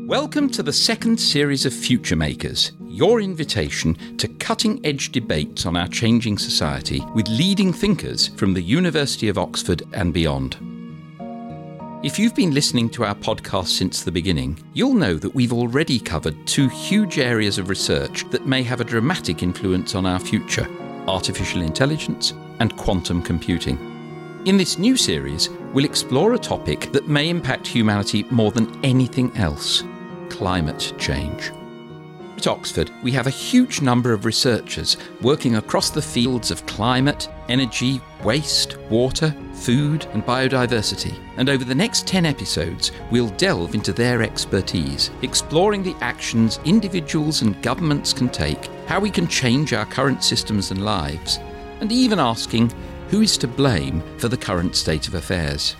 Welcome to the second series of Future Makers, your invitation to cutting-edge debates on our changing society with leading thinkers from the University of Oxford and beyond. If you've been listening to our podcast since the beginning, you'll know that we've already covered two huge areas of research that may have a dramatic influence on our future: artificial intelligence and quantum computing. In this new series, we'll explore a topic that may impact humanity more than anything else: climate change. At Oxford, we have a huge number of researchers working across the fields of climate, energy, waste, water, food and biodiversity. And over the next 10 episodes, we'll delve into their expertise, exploring the actions individuals and governments can take, how we can change our current systems and lives, and even asking who is to blame for the current state of affairs.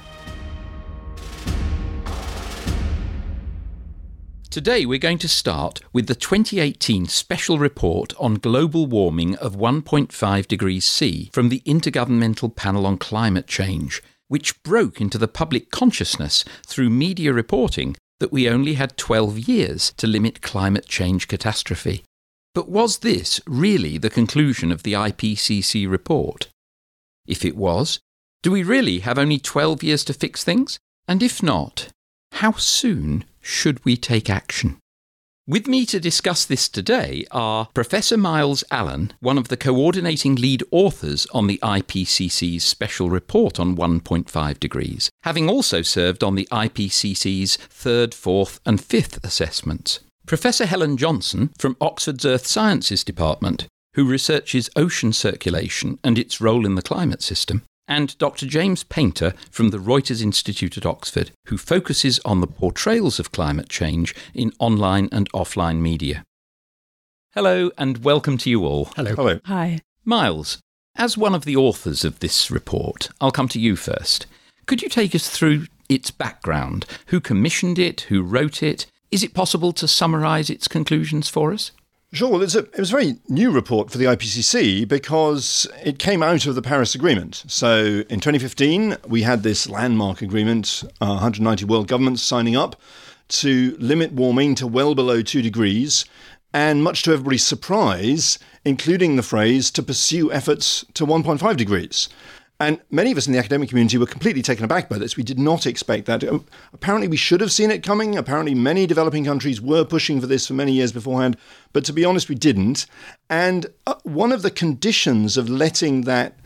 Today we're going to start with the 2018 Special Report on Global Warming of 1.5 degrees C from the Intergovernmental Panel on Climate Change, which broke into the public consciousness through media reporting that we only had 12 years to limit climate change catastrophe. But was this really the conclusion of the IPCC report? If it was, do we really have only 12 years to fix things? And if not, how soon should we take action? With me to discuss this today are Professor Miles Allen, one of the coordinating lead authors on the IPCC's Special Report on 1.5 degrees, having also served on the IPCC's third, fourth and fifth assessments. Professor Helen Johnson from Oxford's Earth Sciences Department, who researches ocean circulation and its role in the climate system, and Dr. James Painter from the Reuters Institute at Oxford, who focuses on the portrayals of climate change in online and offline media. Hello and welcome to you all. Hello. Hello. Hi. Miles, as one of the authors of this report, I'll come to you first. Could you take us through its background? Who commissioned it? Who wrote it? Is it possible to summarise its conclusions for us? Sure. Well, it was a very new report for the IPCC because it came out of the Paris Agreement. So in 2015, we had this landmark agreement, 190 world governments signing up to limit warming to well below 2 degrees, and much to everybody's surprise, including the phrase to pursue efforts to 1.5 degrees. And many of us in the academic community were completely taken aback by this. We did not expect that. Apparently, we should have seen it coming. Apparently, many developing countries were pushing for this for many years beforehand. But to be honest, we didn't. And one of the conditions of letting that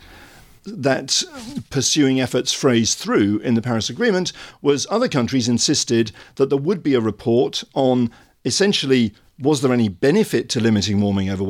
pursuing efforts phrase through in the Paris Agreement was other countries insisted that there would be a report on essentially, was there any benefit to limiting warming over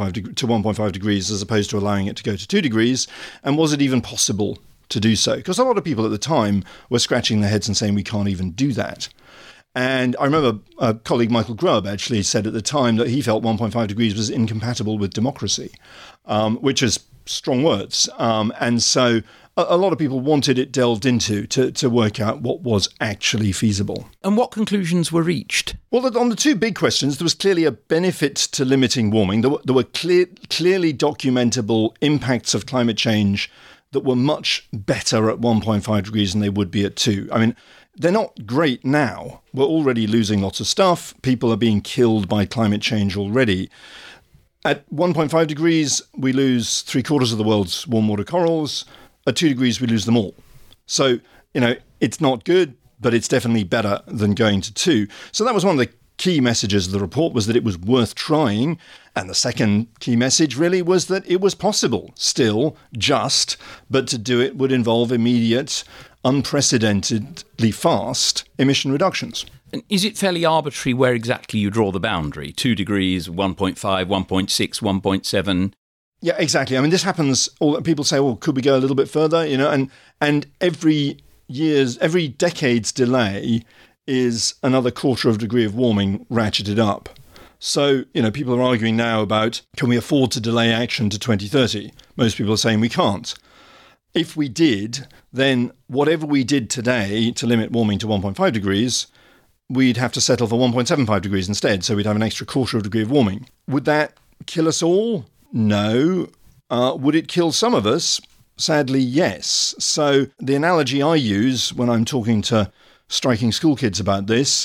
1.5 degrees as opposed to allowing it to go to 2 degrees? And was it even possible to do so? Because a lot of people at the time were scratching their heads and saying we can't even do that. And I remember a colleague, Michael Grubb, actually said at the time that he felt 1.5 degrees was incompatible with democracy, which is strong words. And so a lot of people wanted it delved into to work out what was actually feasible. And what conclusions were reached? Well, on the two big questions, there was clearly a benefit to limiting warming. There were clearly documentable impacts of climate change that were much better at 1.5 degrees than they would be at 2. I mean, they're not great now. We're already losing lots of stuff. People are being killed by climate change already. At 1.5 degrees, we lose 3/4 of the world's warm water corals. At 2 degrees, we lose them all. So, it's not good, but it's definitely better than going to 2. So that was one of the key messages of the report, was that it was worth trying. And the second key message really was that it was possible, still just, but to do it would involve immediate, unprecedentedly fast emission reductions. And is it fairly arbitrary where exactly you draw the boundary? 2 degrees, 1.5, 1.6, 1.7? Yeah, exactly. I mean, this happens. People say, well, could we go a little bit further? And every decade's delay is another 1/4 of a degree of warming ratcheted up. So, people are arguing now about, can we afford to delay action to 2030? Most people are saying we can't. If we did, then whatever we did today to limit warming to 1.5 degrees, we'd have to settle for 1.75 degrees instead. So we'd have an extra 1/4 of a degree of warming. Would that kill us all? No. Would it kill some of us? Sadly, yes. So the analogy I use when I'm talking to striking school kids about this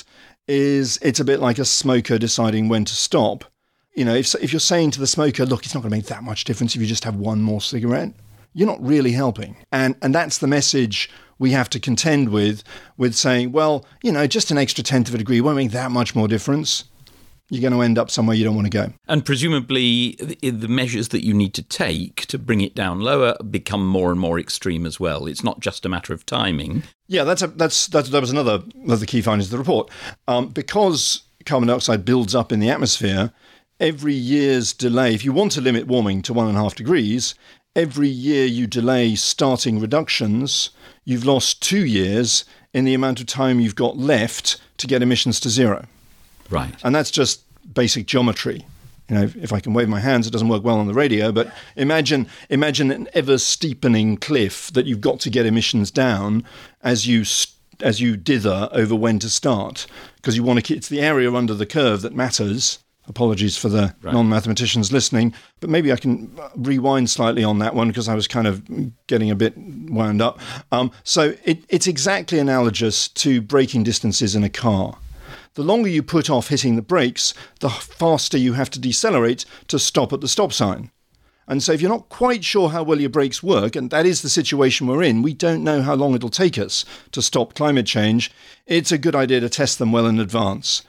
is it's a bit like a smoker deciding when to stop. You know, if you're saying to the smoker, look, it's not going to make that much difference if you just have one more cigarette, you're not really helping. And that's the message we have to contend with saying, well, you know, just an extra tenth of a degree won't make that much more difference. You're going to end up somewhere you don't want to go. And presumably the measures that you need to take to bring it down lower become more and more extreme as well. It's not just a matter of timing. Yeah, that was another of the key findings of the report. Because carbon dioxide builds up in the atmosphere, every year's delay, if you want to limit warming to 1.5 degrees, every year you delay starting reductions, you've lost 2 years in the amount of time you've got left to get emissions to zero. Right. And that's just basic geometry. You know, if I can wave my hands, it doesn't work well on the radio, but imagine an ever steepening cliff that you've got to get emissions down as you dither over when to start, because you want to keep, it's the area under the curve that matters. Apologies for the non-mathematicians listening, but maybe I can rewind slightly on that one because I was kind of getting a bit wound up. So it's exactly analogous to braking distances in a car. The longer you put off hitting the brakes, the faster you have to decelerate to stop at the stop sign. And so if you're not quite sure how well your brakes work, and that is the situation we're in, we don't know how long it'll take us to stop climate change, it's a good idea to test them well in advance.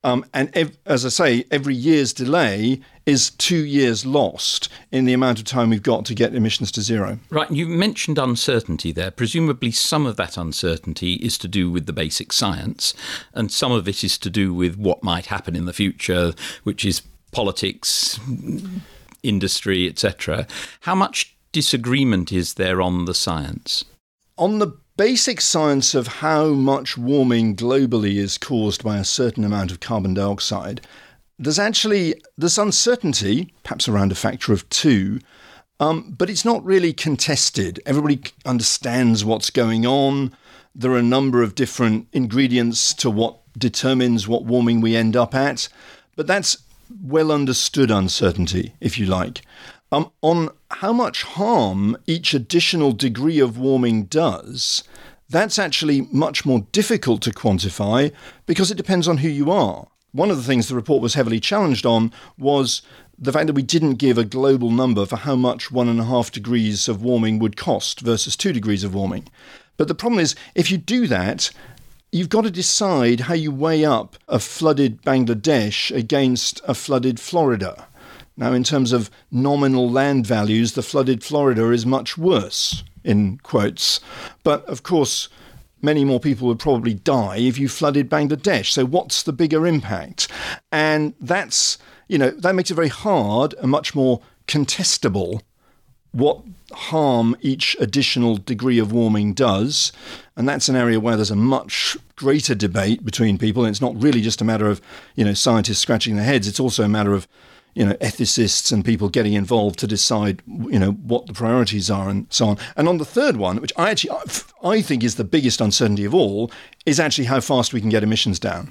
As I say, every year's delay is 2 years lost in the amount of time we've got to get emissions to zero. Right. You mentioned uncertainty there. Presumably some of that uncertainty is to do with the basic science, and some of it is to do with what might happen in the future, which is politics, industry, etc. How much disagreement is there on the science? On the basic science of how much warming globally is caused by a certain amount of carbon dioxide, there's uncertainty, perhaps around a factor of 2, but it's not really contested. Everybody understands what's going on. There are a number of different ingredients to what determines what warming we end up at, but that's well understood uncertainty, if you like. On how much harm each additional degree of warming does, that's actually much more difficult to quantify because it depends on who you are. One of the things the report was heavily challenged on was the fact that we didn't give a global number for how much 1.5 degrees of warming would cost versus 2 degrees of warming. But the problem is, if you do that, you've got to decide how you weigh up a flooded Bangladesh against a flooded Florida. Now, in terms of nominal land values, the flooded Florida is much worse, in quotes. But, of course, many more people would probably die if you flooded Bangladesh. So what's the bigger impact? And that makes it very hard and much more contestable what harm each additional degree of warming does. And that's an area where there's a much greater debate between people. And it's not really just a matter of, scientists scratching their heads. It's also a matter of ethicists and people getting involved to decide, what the priorities are and so on. And on the third one, which I think is the biggest uncertainty of all, is actually how fast we can get emissions down.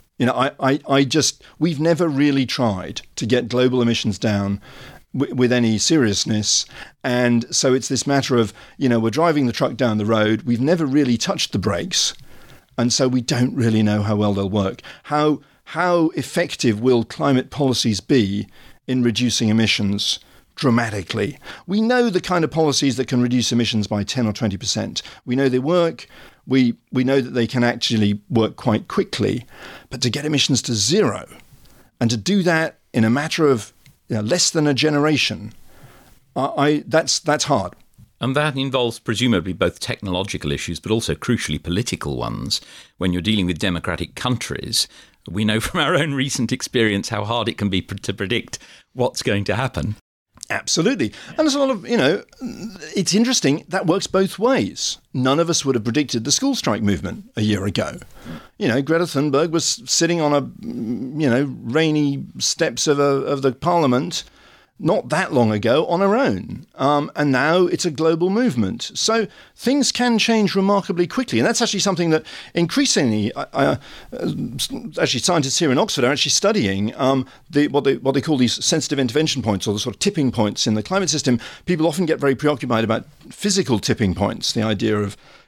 We've never really tried to get global emissions down with any seriousness. And so it's this matter of, we're driving the truck down the road. We've never really touched the brakes. And so we don't really know how well they'll work. How effective will climate policies be in reducing emissions dramatically? We know the kind of policies that can reduce emissions by 10 or 20%. We know they work. We know that they can actually work quite quickly. But to get emissions to zero and to do that in a matter of less than a generation, that's hard. And that involves presumably both technological issues, but also crucially political ones. When you're dealing with democratic countries, we know from our own recent experience how hard it can be to predict what's going to happen. Absolutely. And there's a lot of, it's interesting, that works both ways. None of us would have predicted the school strike movement a year ago. Greta Thunberg was sitting on a, rainy steps of the parliament not that long ago on her own. And now it's a global movement. So things can change remarkably quickly. And that's actually something that increasingly, actually scientists here in Oxford are actually studying what they call these sensitive intervention points, or the sort of tipping points in the climate system. People often get very preoccupied about physical tipping points, the idea of,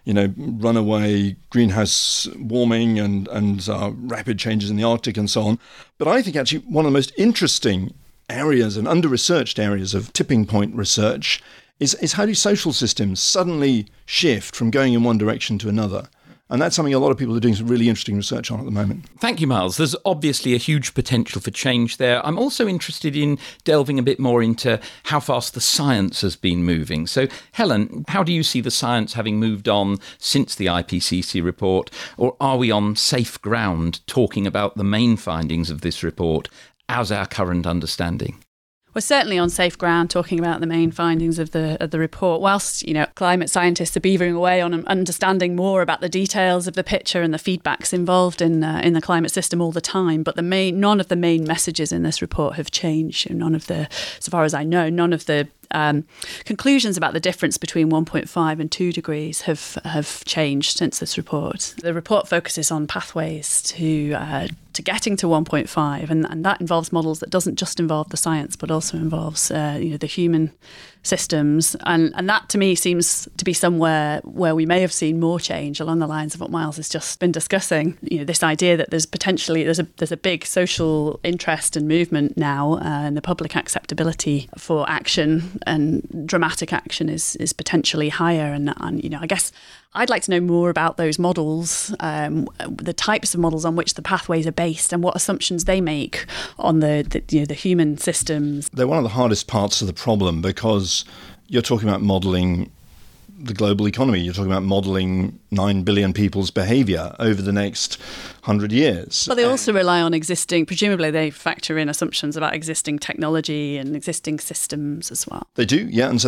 runaway greenhouse warming and rapid changes in the Arctic and so on. But I think actually one of the most interesting areas and under-researched areas of tipping point research is how do social systems suddenly shift from going in one direction to another? And that's something a lot of people are doing some really interesting research on at the moment. Thank you, Miles. There's obviously a huge potential for change there. I'm also interested in delving a bit more into how fast the science has been moving. So, Helen, how do you see the science having moved on since the IPCC report? Or are we on safe ground talking about the main findings of this report as our current understanding? We're certainly on safe ground talking about the main findings of the report. Whilst, climate scientists are beavering away on understanding more about the details of the picture and the feedbacks involved in the climate system all the time, but none of the main messages in this report have changed. So far as I know, none of the conclusions about the difference between 1.5 and 2 degrees have changed since this report. The report focuses on pathways to getting to 1.5, and that involves models that doesn't just involve the science, but also involves the human systems, and that to me seems to be somewhere where we may have seen more change along the lines of what Miles has just been discussing. This idea that there's a big social interest and movement now, and the public acceptability for action and dramatic action is potentially higher, and I guess I'd like to know more about those models, the types of models on which the pathways are based, and what assumptions they make on the human systems. They're one of the hardest parts of the problem because you're talking about modelling the global economy. You're talking about modelling 9 billion people's behaviour over the next 100 years. But they also rely on presumably they factor in assumptions about existing technology and existing systems as well. They do, yeah. And so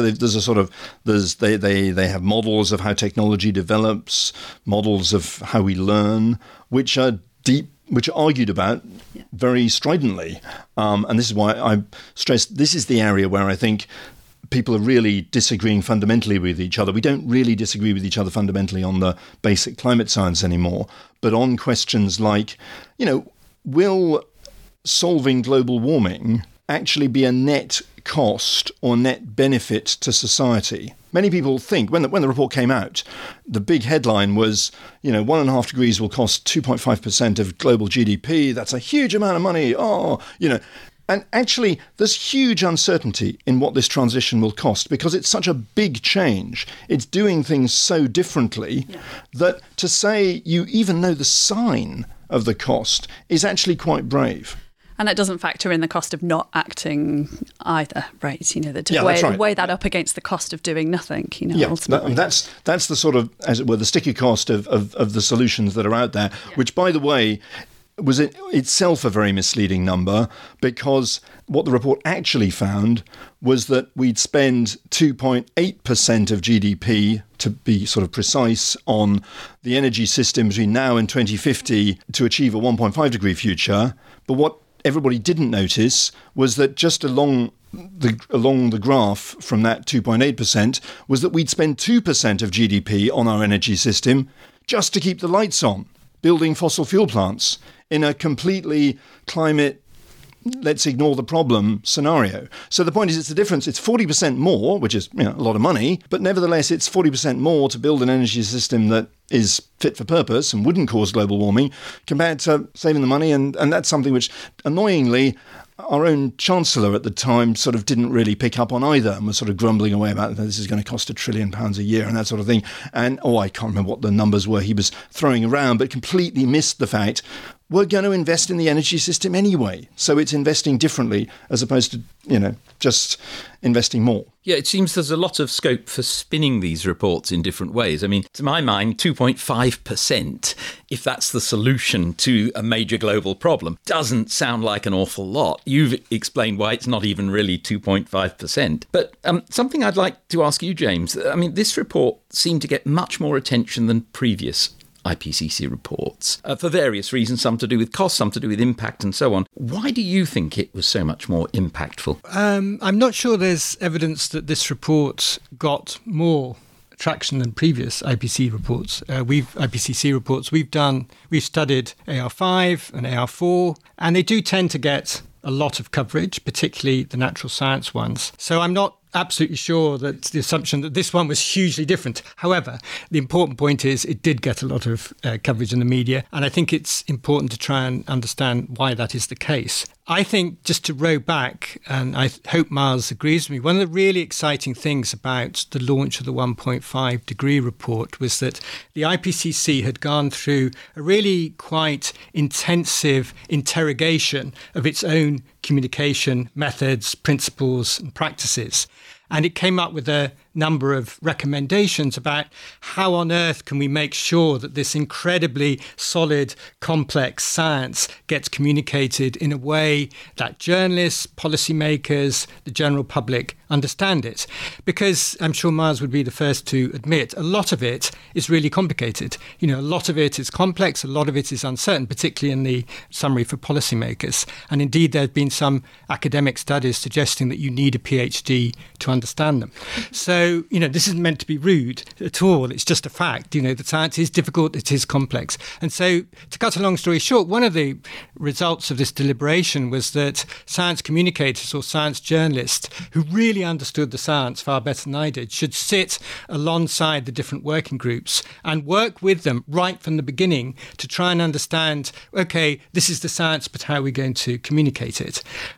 they have models of how technology develops, models of how we learn, which are argued about very stridently. And this is why I stress this is the area where I think people are really disagreeing fundamentally with each other. We don't really disagree with each other fundamentally on the basic climate science anymore, but on questions like, will solving global warming actually be a net cost or net benefit to society? Many people think, when the report came out, the big headline was, 1.5 degrees will cost 2.5% of global GDP. That's a huge amount of money. And actually, there's huge uncertainty in what this transition will cost because it's such a big change. It's doing things so differently that to say you even know the sign of the cost is actually quite brave. And that doesn't factor in the cost of not acting either, right? Weigh that up against the cost of doing nothing, ultimately. That's the sort of, as it were, the sticky cost of the solutions that are out there, which, by the way, was itself a very misleading number because what the report actually found was that we'd spend 2.8% of GDP, to be sort of precise, on the energy system between now and 2050 to achieve a 1.5 degree future. But what everybody didn't notice was that just along the graph from that 2.8% was that we'd spend 2% of GDP on our energy system just to keep the lights on, building fossil fuel plants in a completely climate, let's ignore the problem scenario. So the point is, it's the difference. It's 40% more, which is a lot of money, but nevertheless, it's 40% more to build an energy system that is fit for purpose and wouldn't cause global warming compared to saving the money. And that's something which, annoyingly, our own Chancellor at the time sort of didn't really pick up on either and was sort of grumbling away about this is going to cost £1 trillion a year and that sort of thing. And, I can't remember what the numbers were he was throwing around, but completely missed the fact we're going to invest in the energy system anyway. So it's investing differently as opposed to, just investing more. Yeah, it seems there's a lot of scope for spinning these reports in different ways. I mean, to my mind, 2.5%, if that's the solution to a major global problem, doesn't sound like an awful lot. You've explained why it's not even really 2.5%. But something I'd like to ask you, James. I mean, this report seemed to get much more attention than previous IPCC reports for various reasons, some to do with cost, some to do with impact and so on. Why do you think it was so much more impactful? I'm not sure there's evidence that this report got more traction than previous IPCC reports. We've studied AR5 and AR4, and they do tend to get a lot of coverage, particularly the natural science ones. So I'm not absolutely sure that the assumption that this one was hugely different. However, the important point is it did get a lot of coverage in the media, and I think it's important to try and understand why that is the case. I think, just to row back, and I hope Miles agrees with me, one of the really exciting things about the launch of the 1.5 degree report was that the IPCC had gone through a really quite intensive interrogation of its own communication methods, principles and practices. And it came up with a number of recommendations about how on earth can we make sure that this incredibly solid, complex science gets communicated in a way that journalists, policymakers, the general public understand it. Because I'm sure Miles would be the first to admit, a lot of it is really complicated. A lot of it is complex, a lot of it is uncertain, particularly in the summary for policymakers. And indeed, there have been some academic studies suggesting that you need a PhD to understand them. So, this isn't meant to be rude at all. It's just a fact. The science is difficult. It is complex. And so, to cut a long story short, one of the results of this deliberation was that science communicators or science journalists who really understood the science far better than I did should sit alongside the different working groups and work with them right from the beginning to try and understand, okay, this is the science, but how are we going to communicate it?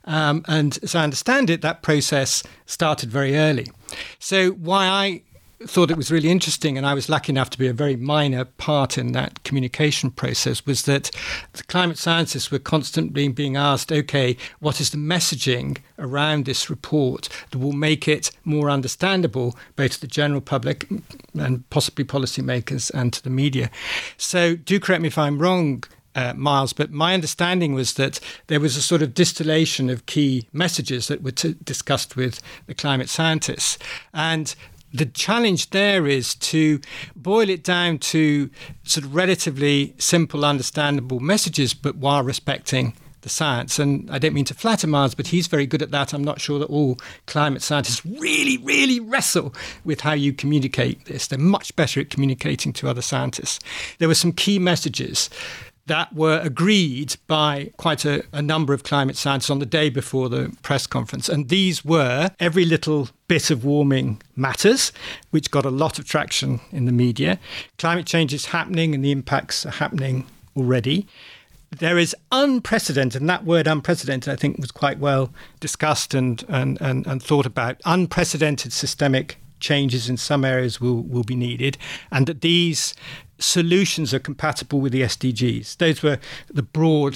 And as I understand it, that process started very early. So why I thought it was really interesting, and I was lucky enough to be a very minor part in that communication process, was that the climate scientists were constantly being asked, okay, what is the messaging around this report that will make it more understandable both to the general public and possibly policymakers and to the media? So do correct me if I'm wrong, Miles, but my understanding was that there was a sort of distillation of key messages that were discussed with the climate scientists. And the challenge there is to boil it down to sort of relatively simple, understandable messages, but while respecting the science. And I don't mean to flatter Miles, but he's very good at that. I'm not sure that all climate scientists really, really wrestle with how you communicate this. They're much better at communicating to other scientists. There were some key messages that were agreed by quite a number of climate scientists on the day before the press conference. And these were every little bit of warming matters, which got a lot of traction in the media. Climate change is happening and the impacts are happening already. There is unprecedented, and that word unprecedented, I think, was quite well discussed and thought about. Unprecedented systemic changes in some areas will be needed, and that these solutions are compatible with the SDGs. Those were the broad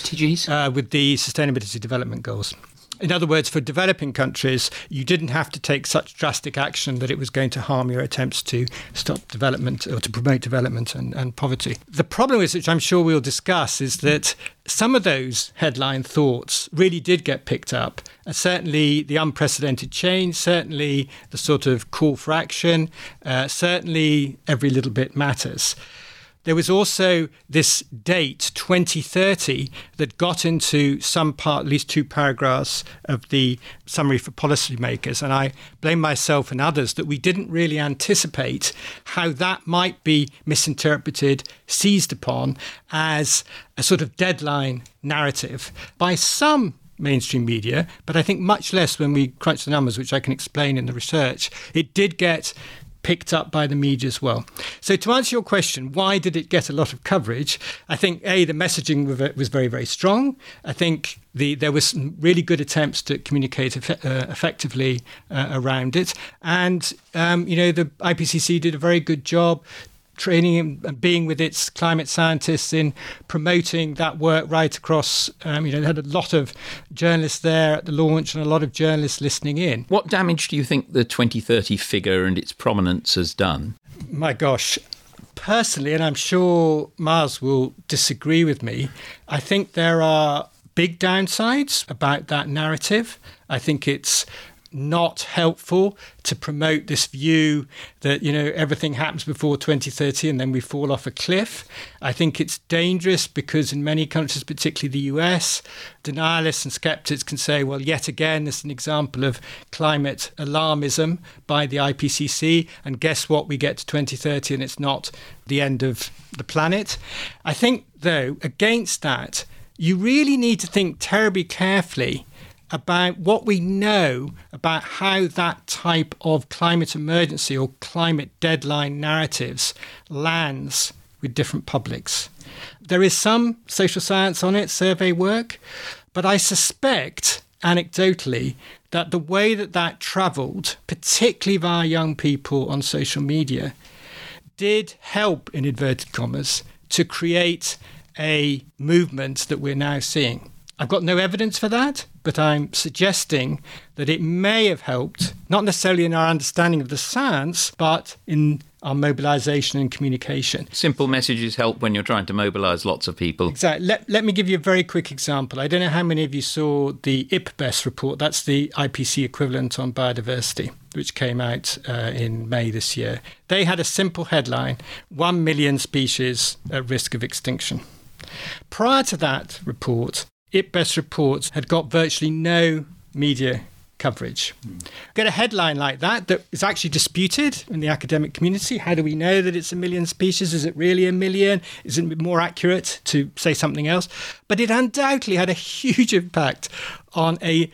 SDGs with the Sustainability Development Goals. In other words, for developing countries, you didn't have to take such drastic action that it was going to harm your attempts to stop development or to promote development and poverty. The problem is, which I'm sure we'll discuss, is that some of those headline thoughts really did get picked up. Certainly the unprecedented change, certainly the sort of call for action, certainly every little bit matters. There was also this date, 2030, that got into some part, at least two paragraphs of the summary for policymakers. And I blame myself and others that we didn't really anticipate how that might be misinterpreted, seized upon as a sort of deadline narrative by some mainstream media, but I think much less when we crunch the numbers, which I can explain in the research. It did get picked up by the media as well. So to answer your question, why did it get a lot of coverage? I think, the messaging was very, very strong. I think there was some really good attempts to communicate effectively around it. And, the IPCC did a very good job training and being with its climate scientists in promoting that work right across. They had a lot of journalists there at the launch and a lot of journalists listening in. What damage do you think the 2030 figure and its prominence has done? My gosh. Personally, and I'm sure Miles will disagree with me, I think there are big downsides about that narrative. I think it's not helpful to promote this view that, everything happens before 2030 and then we fall off a cliff. I think it's dangerous because in many countries, particularly the US, denialists and skeptics can say, well, yet again, this is an example of climate alarmism by the IPCC. And guess what? We get to 2030 and it's not the end of the planet. I think, though, against that, you really need to think terribly carefully about what we know about how that type of climate emergency or climate deadline narratives lands with different publics. There is some social science on it, survey work, but I suspect, anecdotally, that the way that travelled, particularly via young people on social media, did help, in inverted commas, to create a movement that we're now seeing. I've got no evidence for that, but I'm suggesting that it may have helped, not necessarily in our understanding of the science, but in our mobilisation and communication. Simple messages help when you're trying to mobilise lots of people. Exactly. Let me give you a very quick example. I don't know how many of you saw the IPBES report. That's the IPC equivalent on biodiversity, which came out in May this year. They had a simple headline, 1 million species at risk of extinction. Prior to that report, IPBES reports had got virtually no media coverage. Get a headline like that is actually disputed in the academic community. How do we know that it's 1 million species? Is it really 1 million? Is it more accurate to say something else? But it undoubtedly had a huge impact on a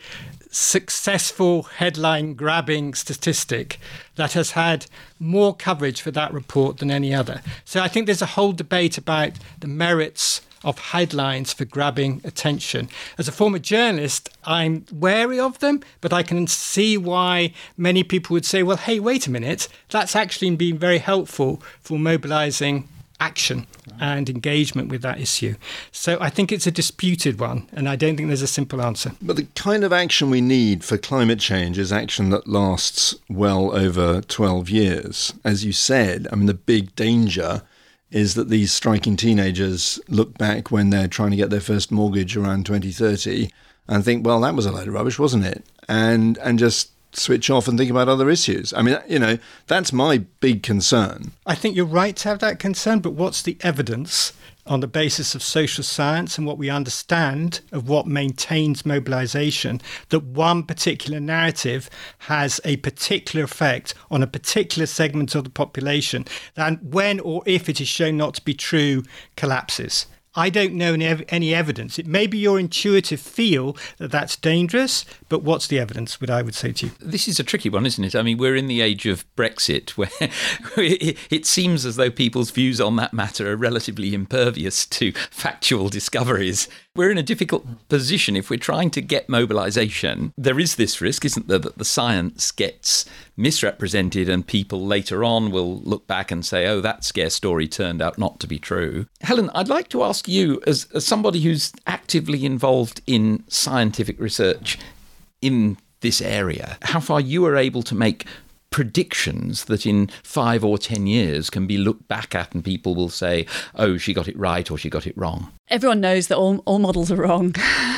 successful headline-grabbing statistic that has had more coverage for that report than any other. So I think there's a whole debate about the merits of headlines for grabbing attention. As a former journalist, I'm wary of them, but I can see why many people would say, well, hey, wait a minute, that's actually been very helpful for mobilising action and engagement with that issue. So I think it's a disputed one, and I don't think there's a simple answer. But the kind of action we need for climate change is action that lasts well over 12 years. As you said, I mean, the big danger is that these striking teenagers look back when they're trying to get their first mortgage around 2030 and think, well, that was a load of rubbish, wasn't it? And just switch off and think about other issues. I mean, you know, that's my big concern. I think you're right to have that concern, but what's the evidence on the basis of social science and what we understand of what maintains mobilisation, that one particular narrative has a particular effect on a particular segment of the population, and when or if it is shown not to be true, collapses? I don't know any evidence. It may be your intuitive feel that that's dangerous, but what's the evidence, I would say to you? This is a tricky one, isn't it? I mean, we're in the age of Brexit, where it seems as though people's views on that matter are relatively impervious to factual discoveries. We're in a difficult position if we're trying to get mobilisation. There is this risk, isn't there, that the science gets misrepresented and people later on will look back and say, oh, that scare story turned out not to be true. Helen, I'd like to ask you, as somebody who's actively involved in scientific research in this area, how far you are able to make predictions that in 5 or 10 years can be looked back at and people will say, oh, she got it right or she got it wrong. Everyone knows that all models are wrong,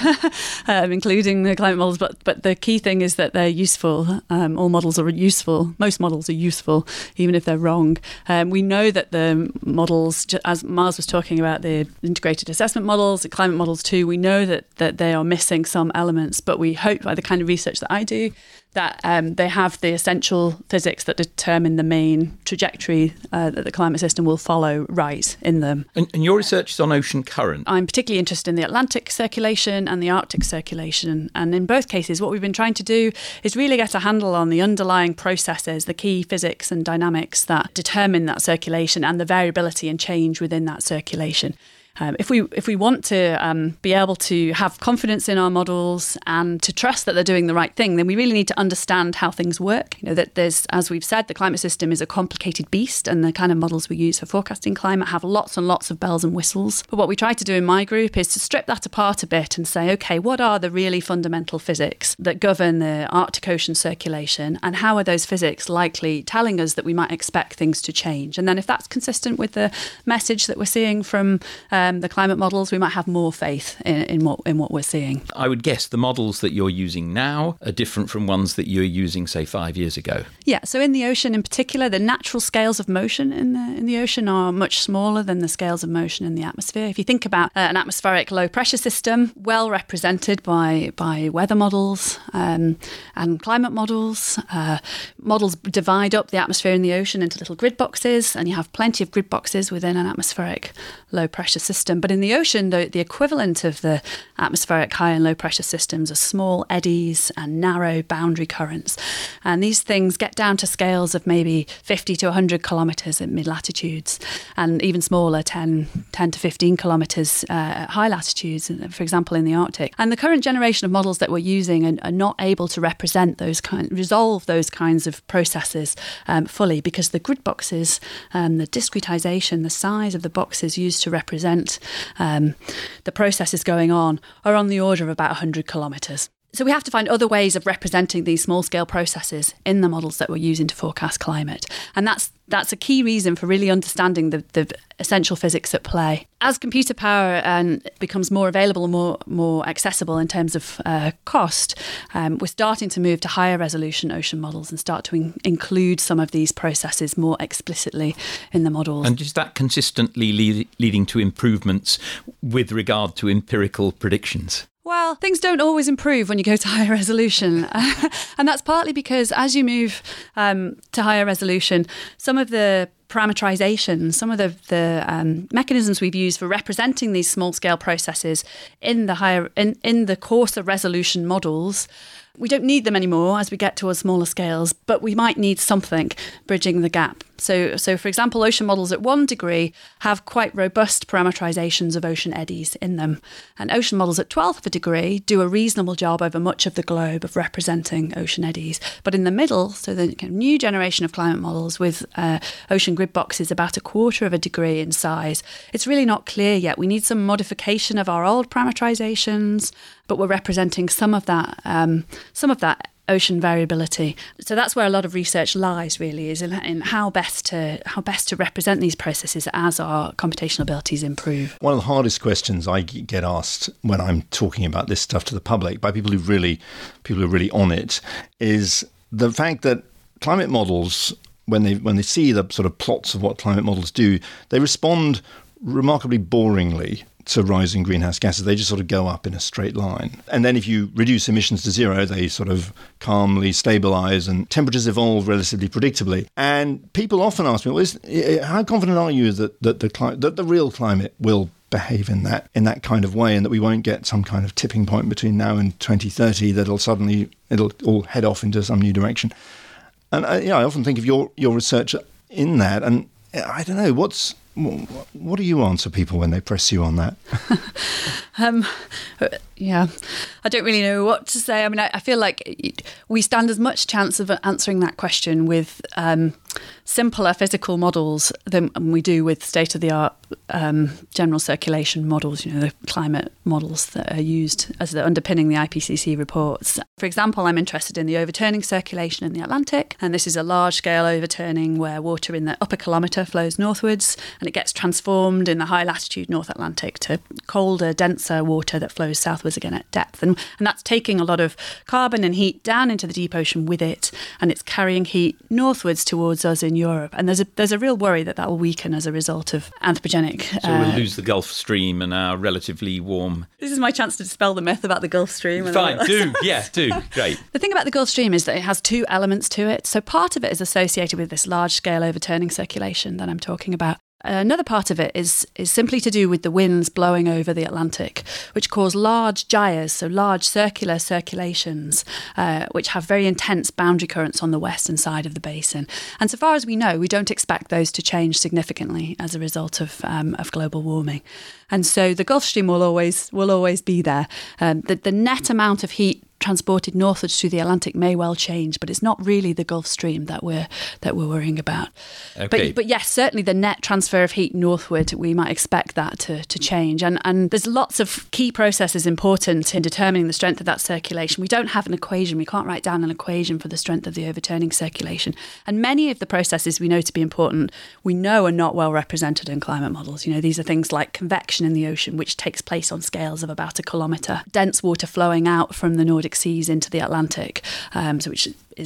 including the climate models, but the key thing is that they're useful. All models are useful. Most models are useful, even if they're wrong. We know that the models, as Mars was talking about, the integrated assessment models, the climate models too, we know that they are missing some elements, but we hope by the kind of research that I do, that they have the essential physics that determine the main trajectory that the climate system will follow right in them. And your research is on ocean current. I'm particularly interested in the Atlantic circulation and the Arctic circulation. And in both cases, what we've been trying to do is really get a handle on the underlying processes, the key physics and dynamics that determine that circulation and the variability and change within that circulation. If we want to be able to have confidence in our models and to trust that they're doing the right thing, then we really need to understand how things work. You know, that there's, as we've said, the climate system is a complicated beast, and the kind of models we use for forecasting climate have lots and lots of bells and whistles. But what we try to do in my group is to strip that apart a bit and say, okay, what are the really fundamental physics that govern the Arctic Ocean circulation, and how are those physics likely telling us that we might expect things to change? And then if that's consistent with the message that we're seeing from the climate models, we might have more faith in what we're seeing. I would guess the models that you're using now are different from ones that you were using, say, 5 years ago. Yeah, so in the ocean in particular, the natural scales of motion in the ocean are much smaller than the scales of motion in the atmosphere. If you think about an atmospheric low pressure system, well represented by weather models and climate models, models divide up the atmosphere and the ocean into little grid boxes, and you have plenty of grid boxes within an atmospheric low pressure system. system. But in the ocean, the equivalent of the atmospheric high and low pressure systems are small eddies and narrow boundary currents. And these things get down to scales of maybe 50 to 100 kilometres at mid-latitudes, and even smaller, 10 to 15 kilometres at high latitudes, for example, in the Arctic. And the current generation of models that we're using are not able to resolve those kinds of processes fully, because the grid boxes, the discretization, the size of the boxes used to represent the processes going on are on the order of about 100 kilometres. So we have to find other ways of representing these small-scale processes in the models that we're using to forecast climate. And that's a key reason for really understanding the essential physics at play. As computer power becomes more available and more accessible in terms of cost, we're starting to move to higher resolution ocean models and start to include some of these processes more explicitly in the models. And is that consistently leading to improvements with regard to empirical predictions? Well, things don't always improve when you go to higher resolution. And that's partly because as you move to higher resolution, some of the parameterization, some of the mechanisms we've used for representing these small-scale processes in the coarser resolution models, we don't need them anymore as we get towards smaller scales, but we might need something bridging the gap. So for example, ocean models at 1 degree have quite robust parameterizations of ocean eddies in them. And ocean models at 12th of a degree do a reasonable job over much of the globe of representing ocean eddies. But in the middle, so the new generation of climate models with ocean grid boxes about 1/4 of a degree in size, it's really not clear yet. We need some modification of our old parameterizations, but we're representing some of that ocean variability. So that's where a lot of research lies, really, is in how best to represent these processes as our computational abilities improve. One of the hardest questions I get asked when I'm talking about this stuff to the public by people who are really on it is the fact that climate models, when they see the sort of plots of what climate models do, they respond remarkably boringly to rising greenhouse gases. They just sort of go up in a straight line. And then if you reduce emissions to zero, they sort of calmly stabilize and temperatures evolve relatively predictably. And people often ask me, well, how confident are you that the real climate will behave in that kind of way, and that we won't get some kind of tipping point between now and 2030 it'll all head off into some new direction? And I often think of your research in that, and I don't know, what do you answer people when they press you on that? Yeah, I don't really know what to say. I mean, I feel like we stand as much chance of answering that question with simpler physical models than we do with state-of-the-art general circulation models, the climate models that are used as the underpinning the IPCC reports. For example, I'm interested in the overturning circulation in the Atlantic, and this is a large-scale overturning where water in the upper kilometre flows northwards, and it gets transformed in the high-latitude North Atlantic to colder, denser water that flows southwards again at depth. And that's taking a lot of carbon and heat down into the deep ocean with it, and it's carrying heat northwards towards us in Europe. And there's a real worry that will weaken as a result of anthropogenic. So we'll lose the Gulf Stream and our relatively warm... This is my chance to dispel the myth about the Gulf Stream. Fine, do. Great. The thing about the Gulf Stream is that it has two elements to it. So part of it is associated with this large-scale overturning circulation that I'm talking about. Another part of it is simply to do with the winds blowing over the Atlantic, which cause large gyres, so large circular circulations, which have very intense boundary currents on the western side of the basin. And so far as we know, we don't expect those to change significantly as a result of global warming. And so the Gulf Stream will always be there. The net amount of heat transported northwards through the Atlantic may well change, but it's not really the Gulf Stream that we're worrying about. Okay. But yes, certainly the net transfer of heat northward, we might expect that to change. And there's lots of key processes important in determining the strength of that circulation. We don't have an equation. We can't write down an equation for the strength of the overturning circulation. And many of the processes we know to be important, we know are not well represented in climate models. These are things like convection in the ocean, which takes place on scales of about 1 kilometre. Dense water flowing out from the Nordic seas into the Atlantic, which is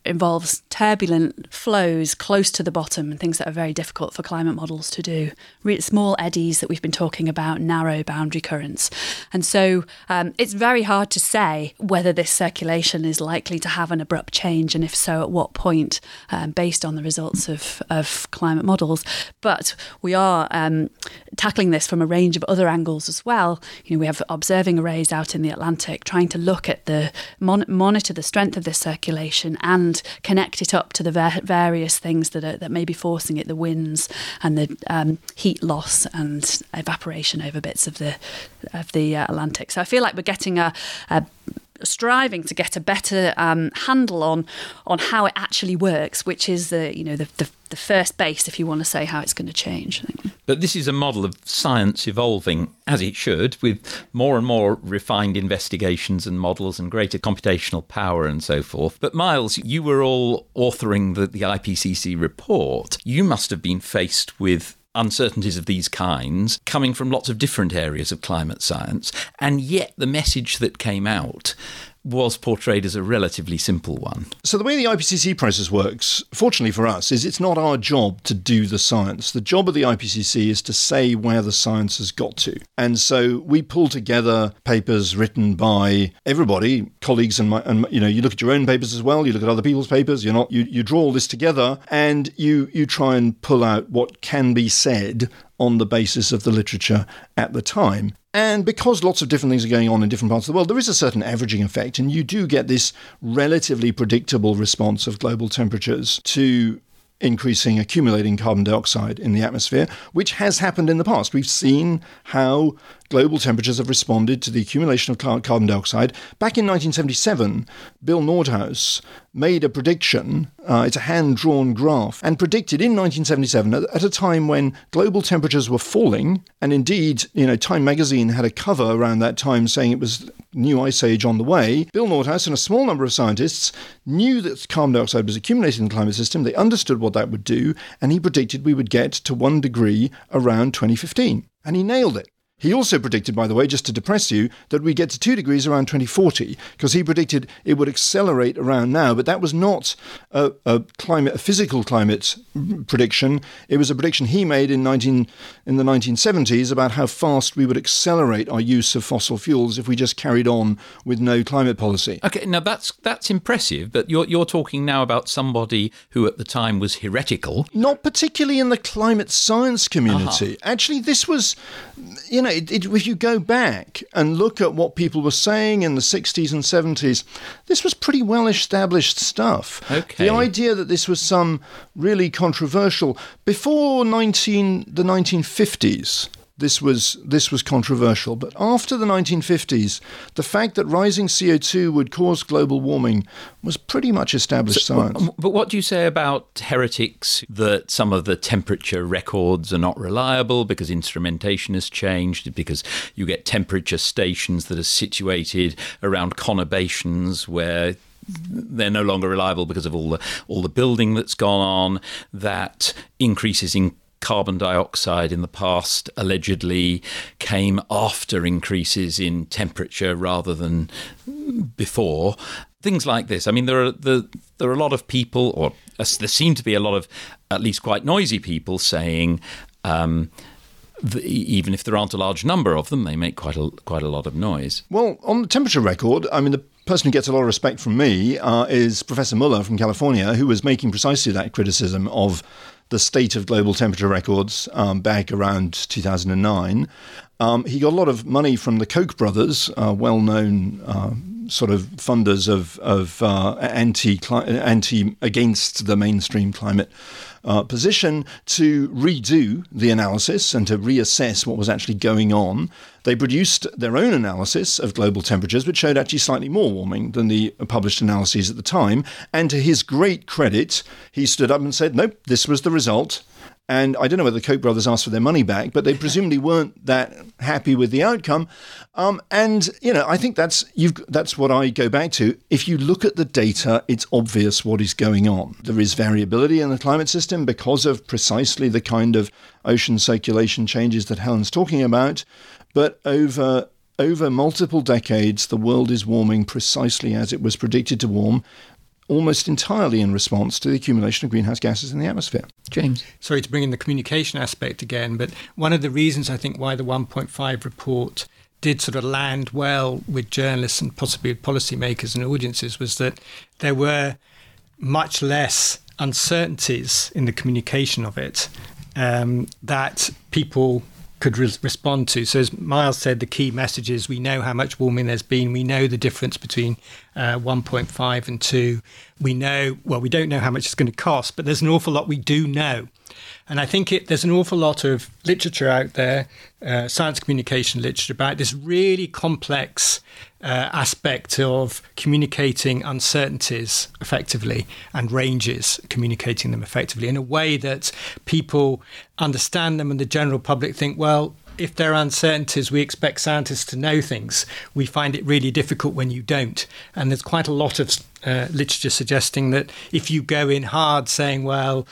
involves turbulent flows close to the bottom and things that are very difficult for climate models to do. Small eddies that we've been talking about, narrow boundary currents. And so it's very hard to say whether this circulation is likely to have an abrupt change, and if so, at what point, based on the results of climate models. But we are tackling this from a range of other angles as well. We have observing arrays out in the Atlantic, trying to look at the monitor the strength of this circulation and connect it up to the various things that may be forcing it, the winds and the heat loss and evaporation over bits of the Atlantic. So I feel like we're getting striving to get a better handle on how it actually works, which is the first base, if you want to say how it's going to change. But this is a model of science evolving as it should, with more and more refined investigations and models and greater computational power and so forth. But Miles, you were all authoring the IPCC report. You must have been faced with uncertainties of these kinds coming from lots of different areas of climate science, and yet the message that came out was portrayed as a relatively simple one. So the way the IPCC process works, fortunately for us, is it's not our job to do the science. The job of the IPCC is to say where the science has got to. And so we pull together papers written by everybody, colleagues, and you look at your own papers as well, you look at other people's papers, you draw all this together, and you try and pull out what can be said on the basis of the literature at the time. And because lots of different things are going on in different parts of the world, there is a certain averaging effect, and you do get this relatively predictable response of global temperatures to accumulating carbon dioxide in the atmosphere, which has happened in the past. We've seen how global temperatures have responded to the accumulation of carbon dioxide. Back in 1977, Bill Nordhaus made a prediction, it's a hand-drawn graph, and predicted in 1977, at a time when global temperatures were falling, and indeed, Time magazine had a cover around that time saying it was new ice age on the way. Bill Nordhaus and a small number of scientists knew that carbon dioxide was accumulating in the climate system. They understood what that would do, and he predicted we would get to 1 degree around 2015. And he nailed it. He also predicted, by the way, just to depress you, that we'd get to 2 degrees around 2040, because he predicted it would accelerate around now. But that was not a physical climate prediction. It was a prediction he made in the 1970s about how fast we would accelerate our use of fossil fuels if we just carried on with no climate policy. Okay, now that's impressive, but you're talking now about somebody who at the time was heretical. Not particularly in the climate science community. Actually, this was, if you go back and look at what people were saying in the 60s and 70s, this was pretty well-established stuff. Okay. The idea that this was some really controversial, before the 1950s, this was controversial. But after the 1950s, the fact that rising CO2 would cause global warming was pretty much established science. But what do you say about heretics, that some of the temperature records are not reliable because instrumentation has changed, because you get temperature stations that are situated around conurbations where they're no longer reliable because of all the building that's gone on, that increases in carbon dioxide in the past allegedly came after increases in temperature rather than before. Things like this. I mean, there are a lot of people, or there seem to be a lot of at least quite noisy people saying even if there aren't a large number of them, they make quite a lot of noise. Well, on the temperature record, I mean, the person who gets a lot of respect from me is Professor Muller from California, who was making precisely that criticism of the state of global temperature records back around 2009. He got a lot of money from the Koch brothers, well-known sort of funders of anti against the mainstream climate position, to redo the analysis and to reassess what was actually going on. They produced their own analysis of global temperatures, which showed actually slightly more warming than the published analyses at the time. And to his great credit, he stood up and said, nope, this was the result. And I don't know whether the Koch brothers asked for their money back, but they presumably weren't that happy with the outcome. And I think that's what I go back to. If you look at the data, it's obvious what is going on. There is variability in the climate system because of precisely the kind of ocean circulation changes that Helen's talking about. But over multiple decades, the world is warming precisely as it was predicted to warm. almost entirely in response to the accumulation of greenhouse gases in the atmosphere. James? Sorry to bring in the communication aspect again, but one of the reasons I think why the 1.5 report did sort of land well with journalists and possibly with policymakers and audiences was that there were much less uncertainties in the communication of it that people could respond to. So as Miles said, the key message is we know how much warming there's been. We know the difference between 1.5 and 2. We don't know how much it's going to cost, but there's an awful lot we do know. And I think there's an awful lot of literature out there, science communication literature, about this really complex aspect of communicating uncertainties effectively and ranges, communicating them effectively in a way that people understand them and the general public think, well, if there are uncertainties, we expect scientists to know things. We find it really difficult when you don't. And there's quite a lot of literature suggesting that if you go in hard saying, well,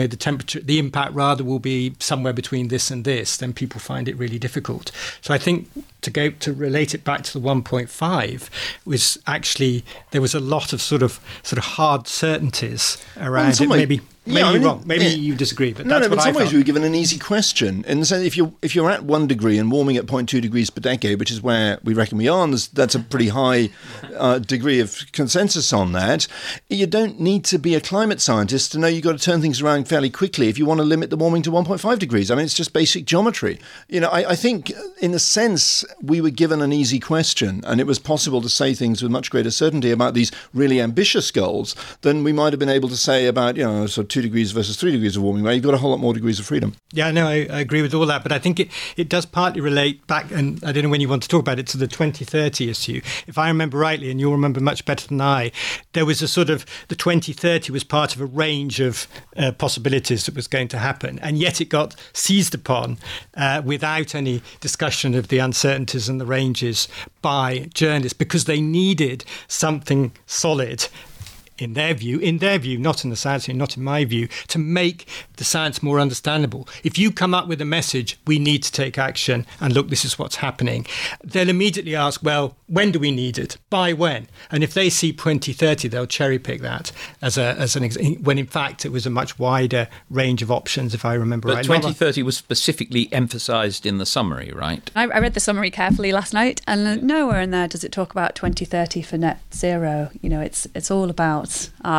the impact rather will be somewhere between this and this, then people find it really difficult. So I think to relate it back to the 1.5 was actually there was a lot of sort of hard certainties around it. Maybe you're wrong. Maybe you disagree, but that's what I felt. In some ways we were given an easy question. In the sense, if you're at 1 degree and warming at 0.2 degrees per decade, which is where we reckon we are, and that's a pretty high degree of consensus on that, you don't need to be a climate scientist to know you've got to turn things around fairly quickly if you want to limit the warming to 1.5 degrees. I mean, it's just basic geometry. I think in a sense we were given an easy question, and it was possible to say things with much greater certainty about these really ambitious goals than we might have been able to say about, sort of 2 degrees versus 3 degrees of warming, where you've got a whole lot more degrees of freedom. Yeah, no, I agree with all that, but I think it does partly relate back, and I don't know when you want to talk about it, to the 2030 issue. If I remember rightly, and you'll remember much better than I, there was a sort of, the 2030 was part of a range of possibilities that was going to happen, and yet it got seized upon without any discussion of the uncertainties and the ranges by journalists, because they needed something solid in their view, not in the science view, not in my view, to make the science more understandable. If you come up with a message, we need to take action, and look, this is what's happening, they'll immediately ask, well, when do we need it? By when? And if they see 2030, they'll cherry pick that as when in fact it was a much wider range of options, if I remember right. But 2030 was specifically emphasised in the summary, right? I read the summary carefully last night, and nowhere in there does it talk about 2030 for net zero. It's all about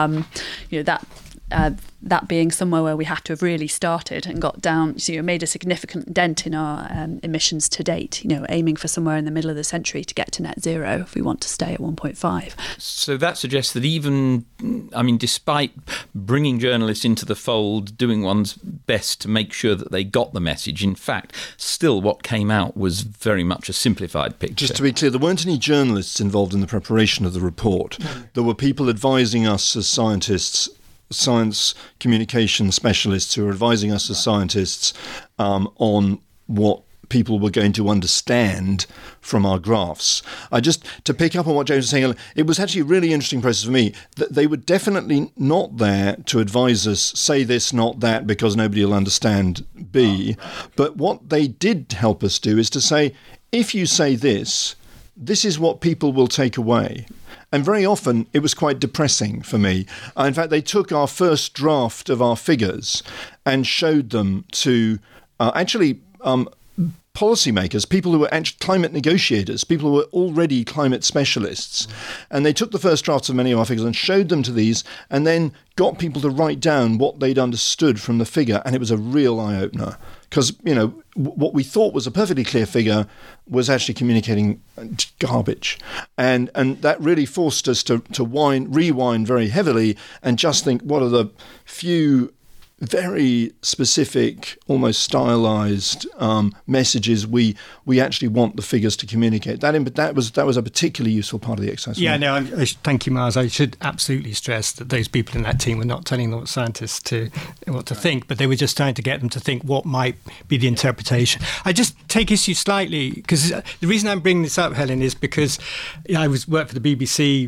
that being somewhere where we have to have really started and got down, made a significant dent in our emissions to date, aiming for somewhere in the middle of the century to get to net zero if we want to stay at 1.5. So that suggests that despite bringing journalists into the fold, doing one's best to make sure that they got the message, in fact, still what came out was very much a simplified picture. Just to be clear, there weren't any journalists involved in the preparation of the report. There were people advising us as scientists, science communication specialists who are advising us as scientists on what people were going to understand from our graphs. To pick up on what James was saying, it was actually a really interesting process for me. That they were definitely not there to advise us, say this, not that, because nobody will understand B. But what they did help us do is to say, if you say this is what people will take away. And very often it was quite depressing for me. In fact, they took our first draft of our figures and showed them to policymakers, people who were actually climate negotiators, people who were already climate specialists. And they took the first drafts of many of our figures and showed them to these, and then got people to write down what they'd understood from the figure. And it was a real eye-opener. Because, what we thought was a perfectly clear figure was actually communicating garbage. And that really forced us to rewind very heavily and just think, what are the few very specific, almost stylized messages we actually want the figures to communicate. That was a particularly useful part of the exercise. Yeah, no, thank you, Miles. I should absolutely stress that those people in that team were not telling the scientists what to think, but they were just trying to get them to think what might be the interpretation. I just take issue slightly, because the reason I'm bringing this up, Helen, is because I worked for the BBC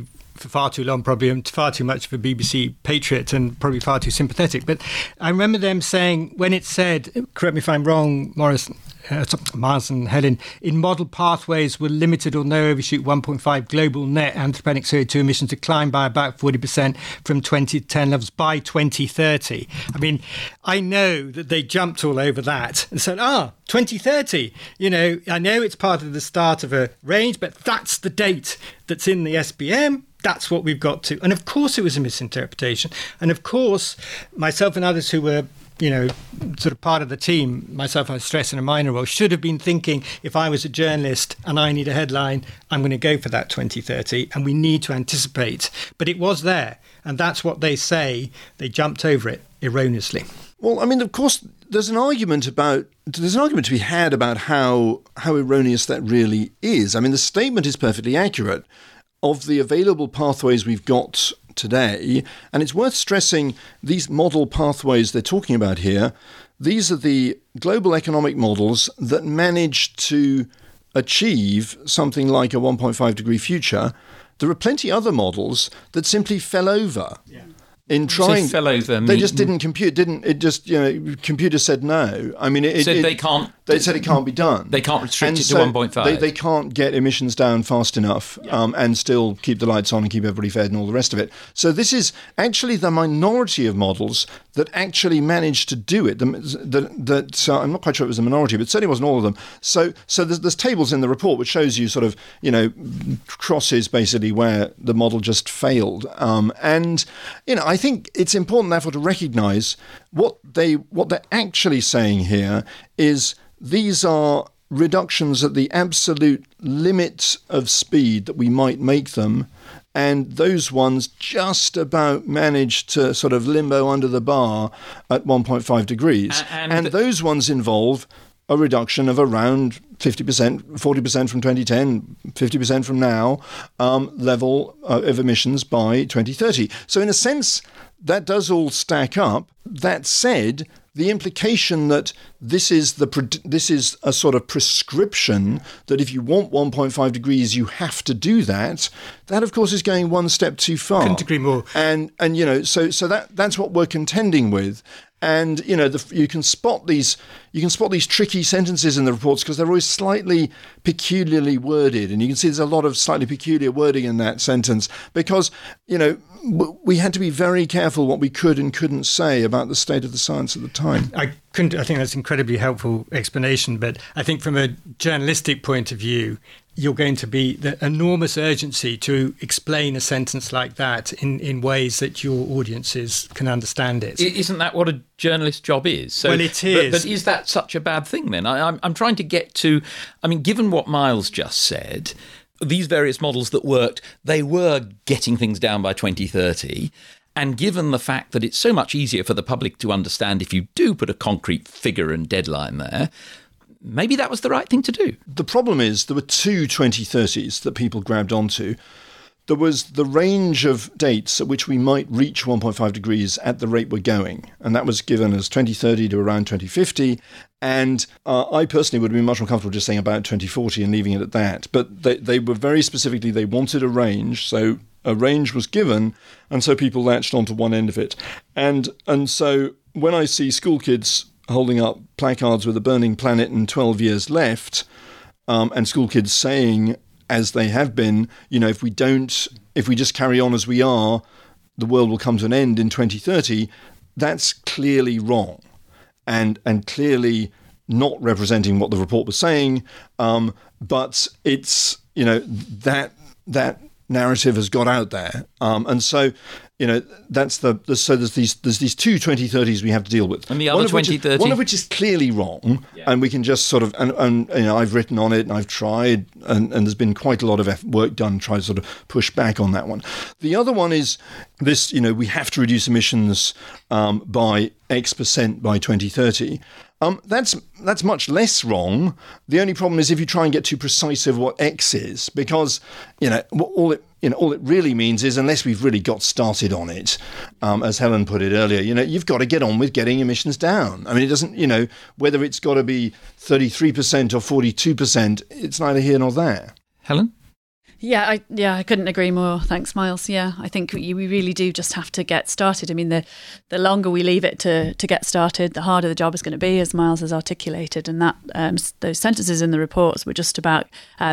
for far too long, probably, and far too much of a BBC patriot and probably far too sympathetic. But I remember them saying, when it said, correct me if I'm wrong, Miles and Helen, in model pathways were limited or no overshoot 1.5 global net anthropogenic CO2 emissions decline by about 40% from 2010 levels by 2030. I mean, I know that they jumped all over that and said, 2030, I know it's part of the start of a range, but that's the date that's in the SBM. That's what we've got to. And of course it was a misinterpretation. And of course, myself and others who were sort of part of the team, myself, I stress in a minor role, should have been thinking, if I was a journalist and I need a headline, I'm going to go for that 2030, and we need to anticipate. But it was there, and that's what they say. They jumped over it erroneously. Well, I mean, of course, there's an argument to be had about how erroneous that really is. I mean, the statement is perfectly accurate. Of the available pathways we've got today, and it's worth stressing these model pathways they're talking about here, these are the global economic models that managed to achieve something like a 1.5 degree future. There are plenty other models that simply fell over. Yeah. In trying, they just didn't compute. Computers said no. I mean, they can't. They said it can't be done. They can't restrict it to 1.5. They can't get emissions down fast enough and still keep the lights on and keep everybody fed and all the rest of it. So this is actually the minority of models that actually managed to do it. I'm not quite sure it was a minority, but it certainly wasn't all of them. So there's tables in the report which shows you sort of crosses basically where the model just failed. I think it's important therefore to recognise what they're actually saying here is these are reductions at the absolute limit of speed that we might make them, and those ones just about manage to sort of limbo under the bar at 1.5 degrees. And those ones involve a reduction of around 50%, 40% from 2010, 50% from now, level of emissions by 2030. So in a sense, that does all stack up. That said, the implication that this is a sort of prescription that if you want 1.5 degrees, you have to do that. That, of course, is going one step too far. Couldn't agree more. And so that's what we're contending with. And you can spot these tricky sentences in the reports because they're always slightly peculiarly worded, and you can see there's a lot of slightly peculiar wording in that sentence because we had to be very careful what we could and couldn't say about the state of the science at the time. I think that's an incredibly helpful explanation, but I think from a journalistic point of view, you're going to be the enormous urgency to explain a sentence like that in ways that your audiences can understand it. Isn't that what a journalist's job is? So, well, it is. But is that such a bad thing then? I'm trying to get to, given what Miles just said, these various models that worked, they were getting things down by 2030. And given the fact that it's so much easier for the public to understand if you do put a concrete figure and deadline there, maybe that was the right thing to do. The problem is there were two 2030s that people grabbed onto. There was the range of dates at which we might reach 1.5 degrees at the rate we're going. And that was given as 2030 to around 2050. And I personally would have been much more comfortable just saying about 2040 and leaving it at that. But they were very specifically, they wanted a range. So a range was given. And so people latched onto one end of it. And so when I see school kids holding up placards with a burning planet and 12 years left, and school kids saying, as they have been, if we just carry on as we are, the world will come to an end in 2030, that's clearly wrong and clearly not representing what the report was saying. But it's, that narrative has got out there. And so, that's so there's these two 2030s we have to deal with. And the other 2030, one of which is clearly wrong, and we can just sort of and I've written on it and I've tried, and there's been quite a lot of work done to try to sort of push back on that one. The other one is this, we have to reduce emissions by X% by 2030. That's much less wrong. The only problem is if you try and get too precise of what X is, because all it really means is unless we've really got started on it, as Helen put it earlier, you've got to get on with getting emissions down. I mean, it doesn't, whether it's got to be 33% or 42%, it's neither here nor there. Helen? Yeah, I couldn't agree more. Thanks, Miles. Yeah, I think we really do just have to get started. I mean, the longer we leave it to get started, the harder the job is going to be, as Miles has articulated. And that those sentences in the reports were just about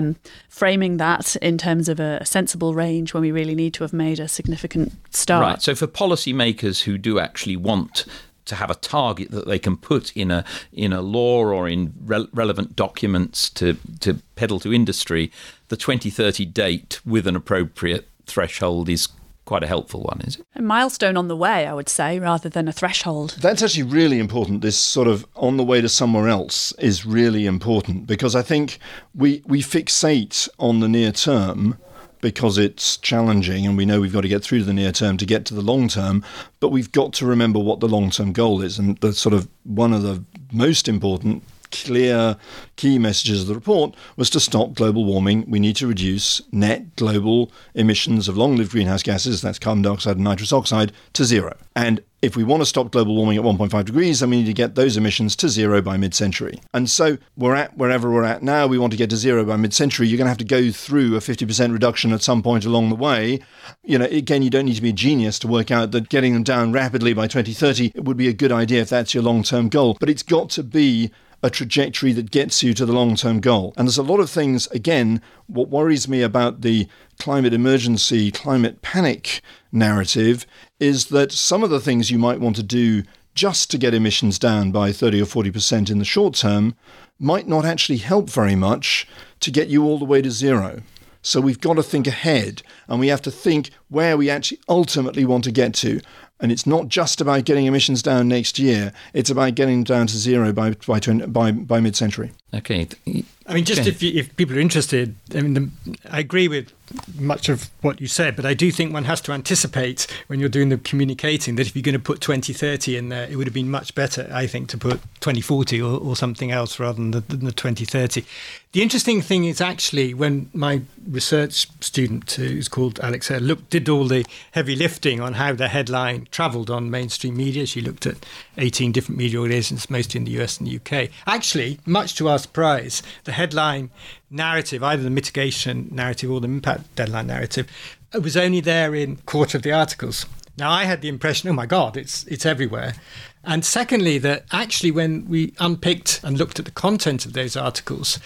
framing that in terms of a sensible range when we really need to have made a significant start. Right. So for policymakers who do actually want to have a target that they can put in a law or in relevant documents to peddle to industry, the 2030 date with an appropriate threshold is quite a helpful one, is it? A milestone on the way, I would say, rather than a threshold. That's actually really important. This sort of on the way to somewhere else is really important, because I think we fixate on the near term because it's challenging and we know we've got to get through to the near term to get to the long term, but we've got to remember what the long-term goal is. And the sort of one of the most important clear key messages of the report was to stop global warming. We need to reduce net global emissions of long-lived greenhouse gases, that's carbon dioxide and nitrous oxide, to zero. And if we want to stop global warming at 1.5 degrees, then we need to get those emissions to zero by mid-century. And so we're at wherever we're at now. We want to get to zero by mid-century. You're going to have to go through a 50% reduction at some point along the way. Again, you don't need to be a genius to work out that getting them down rapidly by 2030 would be a good idea if that's your long-term goal. But it's got to be a trajectory that gets you to the long-term goal. And there's a lot of things, again, what worries me about the climate emergency, climate panic narrative is that some of the things you might want to do just to get emissions down by 30 or 40% in the short term might not actually help very much to get you all the way to zero. So we've got to think ahead, and we have to think where we actually ultimately want to get to. And it's not just about getting emissions down next year. It's about getting down to zero by mid-century. Okay. I mean, just if people are interested, I mean, I agree with much of what you said, but I do think one has to anticipate when you're doing the communicating that if you're going to put 2030 in there, it would have been much better, I think, to put 2040 or something else rather than the 2030. The interesting thing is actually when my research student, who's called Alex Hare, did all the heavy lifting on how the headline travelled on mainstream media. She looked at 18 different media organisations, mostly in the US and the UK. Actually, much to our surprise, the headline narrative, either the mitigation narrative or the impact deadline narrative, was only there in a quarter of the articles. Now, I had the impression, oh my God, it's everywhere. And secondly, that actually when we unpicked and looked at the content of those articles,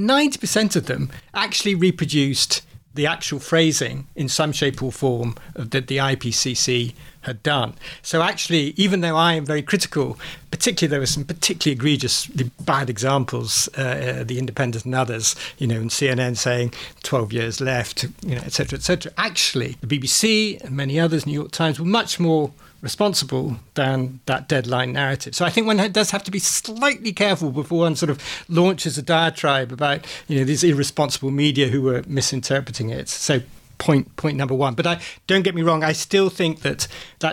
90% of them actually reproduced the actual phrasing in some shape or form that the IPCC had done. So actually, even though I am very critical, particularly there were some particularly egregiously bad examples, The Independent and others, and CNN saying 12 years left, et cetera, et cetera. Actually, the BBC and many others, New York Times, were much more responsible than that deadline narrative. So I think one does have to be slightly careful before one sort of launches a diatribe about, these irresponsible media who were misinterpreting it. So point number one. But don't get me wrong, I still think that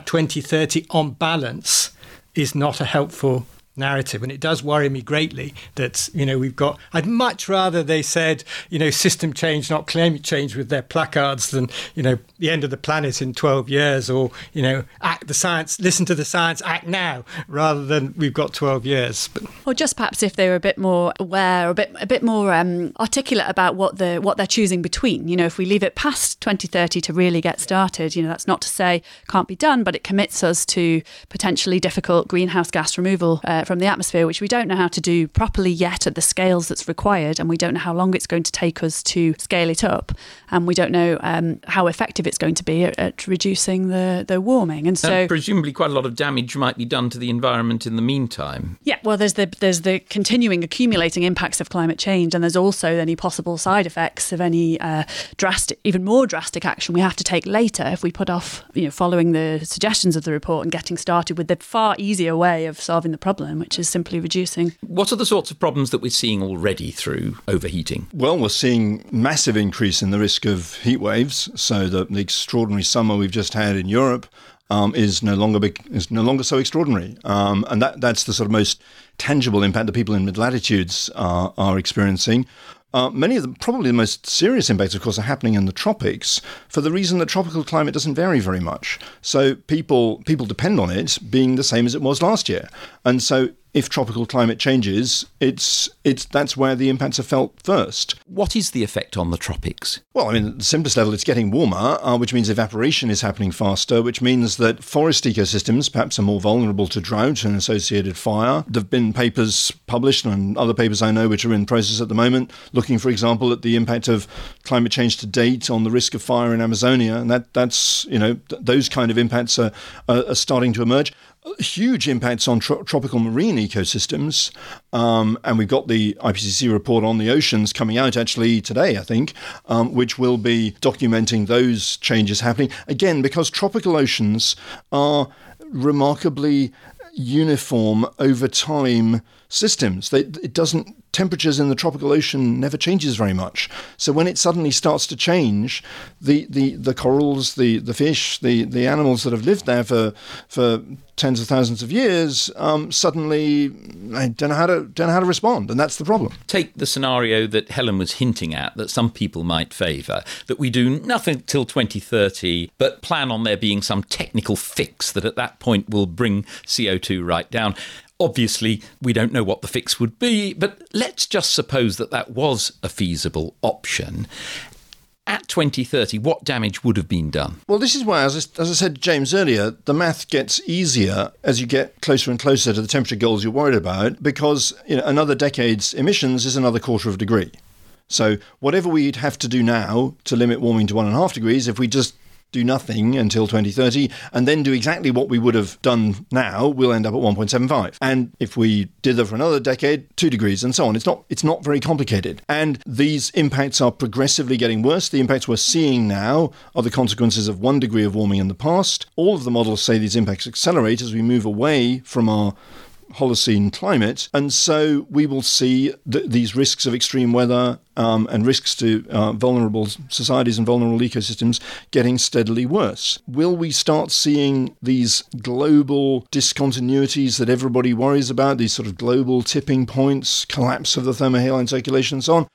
2030 on balance is not a helpful narrative. And it does worry me greatly that, I'd much rather they said, system change, not climate change with their placards than, the end of the planet in 12 years or, act the science, listen to the science, act now, rather than we've got 12 years. Or just perhaps if they were a bit more aware, a bit more articulate about what they're choosing between. If we leave it past 2030 to really get started, that's not to say can't be done, but it commits us to potentially difficult greenhouse gas removal from the atmosphere, which we don't know how to do properly yet at the scales that's required, and we don't know how long it's going to take us to scale it up, and we don't know how effective it's going to be at reducing the warming. And so presumably quite a lot of damage might be done to the environment in the meantime. Yeah, well, there's the continuing accumulating impacts of climate change, and there's also any possible side effects of any even more drastic action we have to take later if we put off, following the suggestions of the report and getting started with the far easier way of solving the problem, which is simply reducing. What are the sorts of problems that we're seeing already through overheating? Well, we're seeing massive increase in the risk of heat waves. So the extraordinary summer we've just had in Europe is no longer so extraordinary. And that's the sort of most tangible impact that people in mid-latitudes are experiencing. Many of them, probably the most serious impacts, of course, are happening in the tropics for the reason that tropical climate doesn't vary very much. So people depend on it being the same as it was last year. And so if tropical climate changes, that's where the impacts are felt first. What is the effect on the tropics? Well, I mean, at the simplest level, it's getting warmer, which means evaporation is happening faster, which means that forest ecosystems perhaps are more vulnerable to drought and associated fire. There have been papers published, and other papers I know which are in process at the moment, looking, for example, at the impact of climate change to date on the risk of fire in Amazonia, and that's those kind of impacts are starting to emerge. Huge impacts on tropical marine ecosystems, and we've got the IPCC report on the oceans coming out actually today, I think, which will be documenting those changes happening. Again, because tropical oceans are remarkably uniform over time systems. Temperatures in the tropical ocean never changes very much. So when it suddenly starts to change, the corals, the fish, the animals that have lived there for tens of thousands of years, suddenly don't know how to respond, and that's the problem. Take the scenario that Helen was hinting at, that some people might favour, that we do nothing till 2030, but plan on there being some technical fix that at that point will bring CO2 right down. Obviously, we don't know what the fix would be, but let's just suppose that was a feasible option. At 2030, what damage would have been done? Well, this is why, as I said to James earlier, the math gets easier as you get closer and closer to the temperature goals you're worried about, because another decade's emissions is another quarter of a degree. So whatever we'd have to do now to limit warming to 1.5 degrees, if we just do nothing until 2030 and then do exactly what we would have done now, we'll end up at 1.75. And if we did that for another decade, 2 degrees and so on. It's not very complicated. And these impacts are progressively getting worse. The impacts we're seeing now are the consequences of 1 degree of warming in the past. All of the models say these impacts accelerate as we move away from our Holocene climate, and so we will see these risks of extreme weather and risks to vulnerable societies and vulnerable ecosystems getting steadily worse. Will we start seeing these global discontinuities that everybody worries about, these sort of global tipping points, collapse of the thermohaline circulation and so on?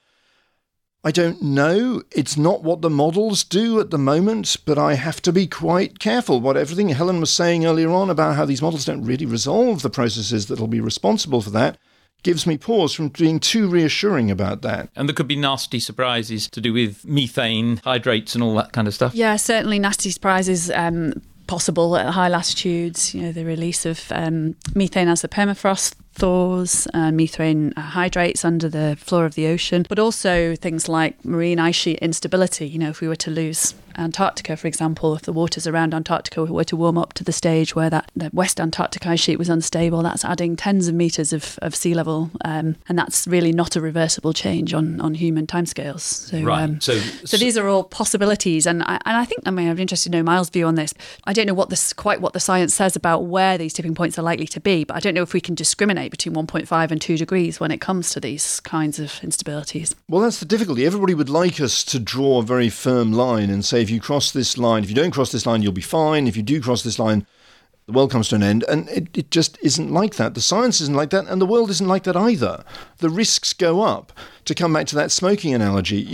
I don't know. It's not what the models do at the moment, but I have to be quite careful. What everything Helen was saying earlier on about how these models don't really resolve the processes that will be responsible for that gives me pause from being too reassuring about that. And there could be nasty surprises to do with methane, hydrates and all that kind of stuff. Yeah, certainly nasty surprises possible at high latitudes. The release of methane as the permafrost thaws, methane hydrates under the floor of the ocean, but also things like marine ice sheet instability. If we were to lose Antarctica, for example, if the waters around Antarctica were to warm up to the stage where the West Antarctic ice sheet was unstable, that's adding tens of metres of sea level, and that's really not a reversible change on human timescales. So, right. So these are all possibilities, and I think I'm interested to know Miles' view on this. I don't know what the science says about where these tipping points are likely to be, but I don't know if we can discriminate between 1.5 and 2 degrees when it comes to these kinds of instabilities. Well, that's the difficulty. Everybody would like us to draw a very firm line and say, if you cross this line, if you don't cross this line, you'll be fine. If you do cross this line, the world comes to an end. And it just isn't like that. The science isn't like that, and the world isn't like that either. The risks go up. To come back to that smoking analogy,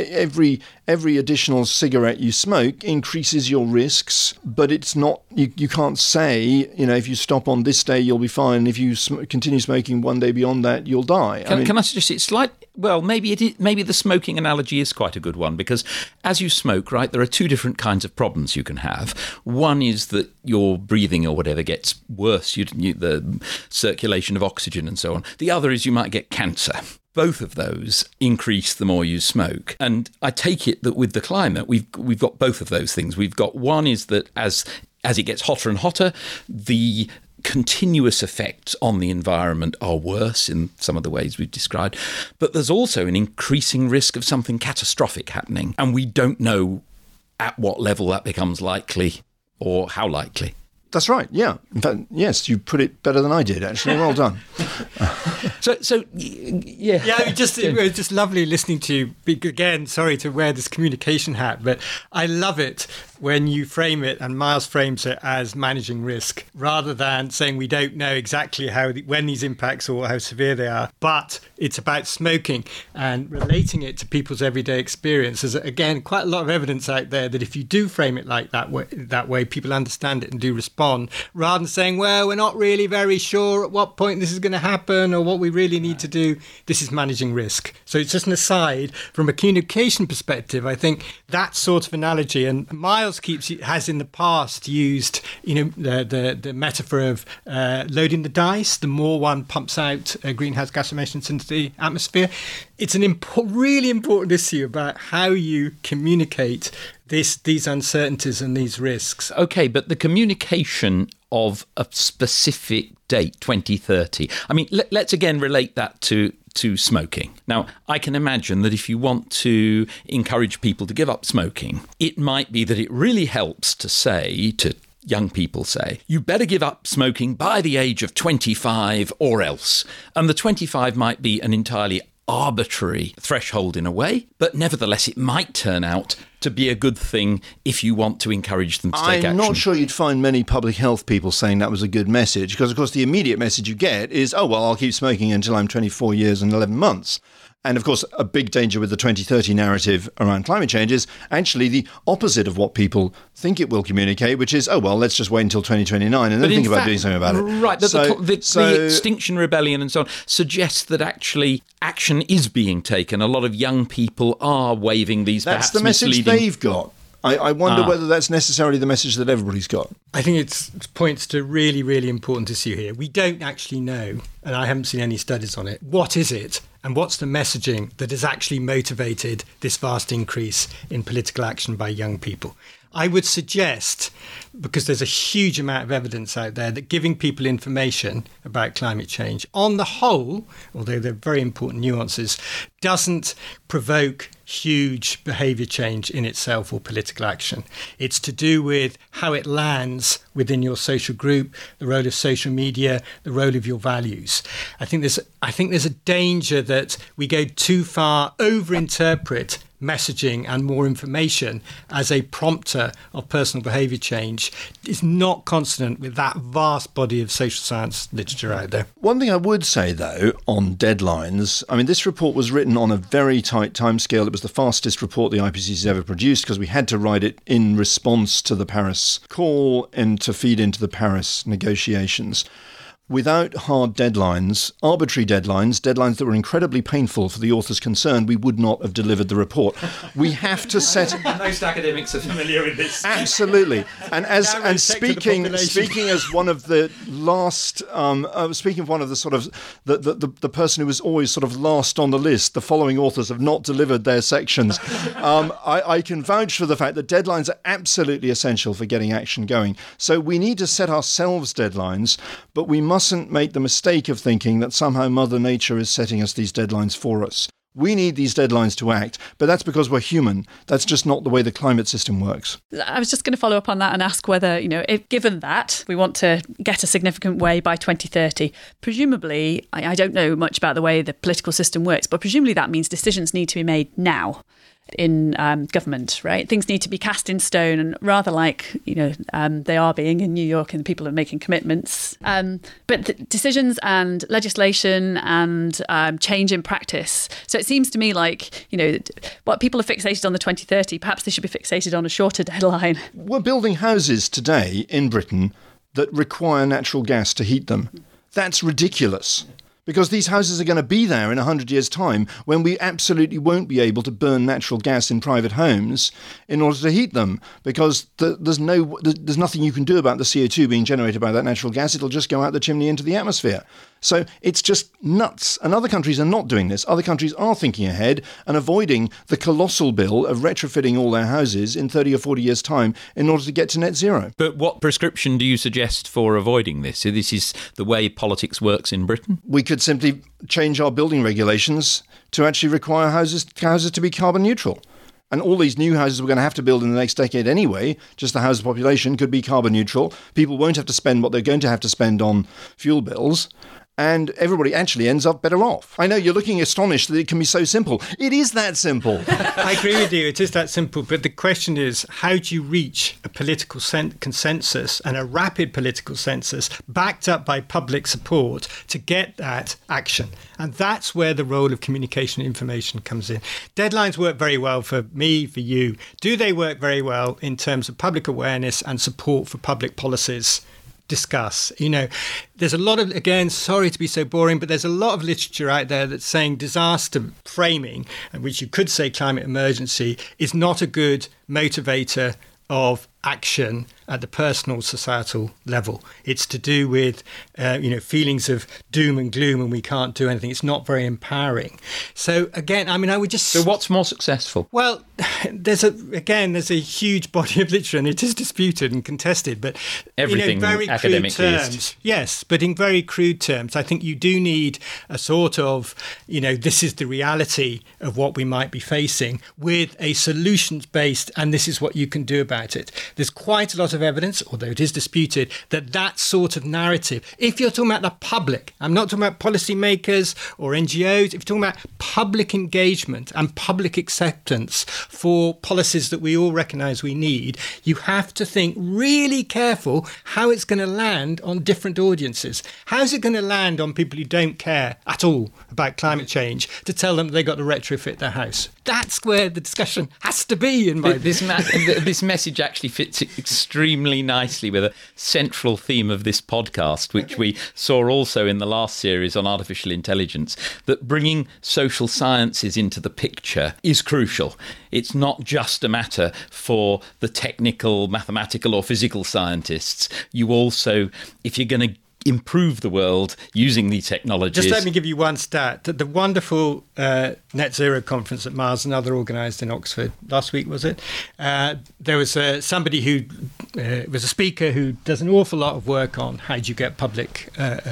every additional cigarette you smoke increases your risks, but it's not, you can't say, if you stop on this day, you'll be fine. If you continue smoking one day beyond that, you'll die. Can I suggest it's maybe the smoking analogy is quite a good one, because as you smoke, right, there are two different kinds of problems you can have. One is that your breathing or whatever gets worse, the circulation of oxygen and so on. The other is you might get cancer. Both of those increase the more you smoke. And I take it that with the climate, we've got both of those things. We've got one is that as it gets hotter and hotter, the continuous effects on the environment are worse in some of the ways we've described. But there's also an increasing risk of something catastrophic happening. And we don't know at what level that becomes likely or how likely. That's right, yeah. In fact, yes, you put it better than I did, actually. Well done. Yeah, it was just lovely listening to you. Again, sorry to wear this communication hat, but I love it when you frame it, and Miles frames it as managing risk, rather than saying we don't know exactly when these impacts or how severe they are, but it's about smoking and relating it to people's everyday experience. There's, again, quite a lot of evidence out there that if you do frame it like that way, people understand it and do respond, rather than saying, well, we're not really very sure at what point this is going to happen or what we really need to do. This is managing risk. So it's just an aside. From a communication perspective, I think that sort of analogy, and Miles has in the past used, the metaphor of loading the dice. The more one pumps out greenhouse gas emissions into the atmosphere, it's an really important issue about how you communicate these uncertainties and these risks. Okay, but the communication of a specific date, 2030. I mean, let's again relate that to smoking. Now, I can imagine that if you want to encourage people to give up smoking, it might be that it really helps to young people say, you better give up smoking by the age of 25 or else. And the 25 might be an entirely arbitrary threshold in a way, but nevertheless it might turn out to be a good thing if you want to encourage them to take action. I'm not sure you'd find many public health people saying that was a good message, because of course the immediate message you get is, oh well, I'll keep smoking until I'm 24 years and 11 months. And of course, a big danger with the 2030 narrative around climate change is actually the opposite of what people think it will communicate, which is, oh, well, let's just wait until 2029 and then think about doing something about it. Right, the Extinction Rebellion and so on suggests that actually action is being taken. A lot of young people are waving these perhaps misleading... That's the message they've got. I wonder whether that's necessarily the message that everybody's got. I think it points to a really, really important issue here. We don't actually know, and I haven't seen any studies on it, what is it and what's the messaging that has actually motivated this vast increase in political action by young people. I would suggest, because there's a huge amount of evidence out there, that giving people information about climate change on the whole, although there are very important nuances, doesn't provoke huge behaviour change in itself or political action. It's to do with how it lands within your social group, the role of social media, the role of your values. I think there's a danger that we go too far, overinterpret messaging and more information as a prompter of personal behaviour change is not consonant with that vast body of social science literature out there. One thing I would say, though, on deadlines, I mean, this report was written on a very tight timescale. It was the fastest report the IPCC has ever produced because we had to write it in response to the Paris call and to feed into the Paris negotiations. Without hard deadlines, arbitrary deadlines that were incredibly painful for the authors concerned, we would not have delivered the report. We have to set... Most academics are familiar with this. Absolutely. And speaking as one of the last, speaking of one of the sort of, the person who was always sort of last on the list, the following authors have not delivered their sections. I can vouch for the fact that deadlines are absolutely essential for getting action going. So we need to set ourselves deadlines, but we mustn't make the mistake of thinking that somehow Mother Nature is setting us these deadlines for us. We need these deadlines to act, but that's because we're human. That's just not the way the climate system works. I was just going to follow up on that and ask whether, if given that we want to get a significant way by 2030, presumably, I don't know much about the way the political system works, but presumably that means decisions need to be made now in government, right? Things need to be cast in stone, and rather like, they are being in New York and people are making commitments. But decisions and legislation and change in practice. So it seems to me like, what people are fixated on the 2030, perhaps they should be fixated on a shorter deadline. We're building houses today in Britain that require natural gas to heat them. That's ridiculous. Because these houses are going to be there in 100 years' time when we absolutely won't be able to burn natural gas in private homes in order to heat them. Because there's nothing you can do about the CO2 being generated by that natural gas. It'll just go out the chimney into the atmosphere. So it's just nuts. And other countries are not doing this. Other countries are thinking ahead and avoiding the colossal bill of retrofitting all their houses in 30 or 40 years' time in order to get to net zero. But what prescription do you suggest for avoiding this? So this is the way politics works in Britain? We could simply change our building regulations to actually require houses to be carbon neutral. And all these new houses we're going to have to build in the next decade anyway, just the housing population, could be carbon neutral. People won't have to spend what they're going to have to spend on fuel bills. and everybody actually ends up better off. I know you're looking astonished that it can be so simple. It is that simple. I agree with you. It is that simple. But the question is, how do you reach a political consensus and a rapid political consensus backed up by public support to get that action? And that's where the role of communication and information comes in. Deadlines work very well for me, for you. Do they work very well in terms of public awareness and support for public policies? Discuss. There's a lot of, again, sorry to be so boring, but there's a lot of literature out there that's saying disaster framing, which you could say climate emergency, is not a good motivator of action at the personal societal level. It's to do with feelings of doom and gloom and we can't do anything. It's not very empowering. So again, I would just... So what's more successful? Well, there's a huge body of literature, and it is disputed and contested, but everything very crude terms. Yes, but in very crude terms, I think you do need a sort of, this is the reality of what we might be facing with a solutions-based, and this is what you can do about it. There's quite a lot of evidence, although it is disputed, that sort of narrative, if you're talking about the public, I'm not talking about policymakers or NGOs, if you're talking about public engagement and public acceptance for policies that we all recognise we need, you have to think really careful how it's going to land on different audiences. How's it going to land on people who don't care at all about climate change to tell them they've got to retrofit their house? That's where the discussion has to be in my this message actually fits extremely nicely with a central theme of this podcast, which we saw also in the last series on artificial intelligence, that bringing social sciences into the picture is crucial. It's not just a matter for the technical, mathematical or physical scientists. You also, if you're going to improve the world using the technologies. Just let me give you one stat. The wonderful Net Zero conference that Mars and other organised in Oxford last week, was it? There was somebody who was a speaker who does an awful lot of work on how do you get public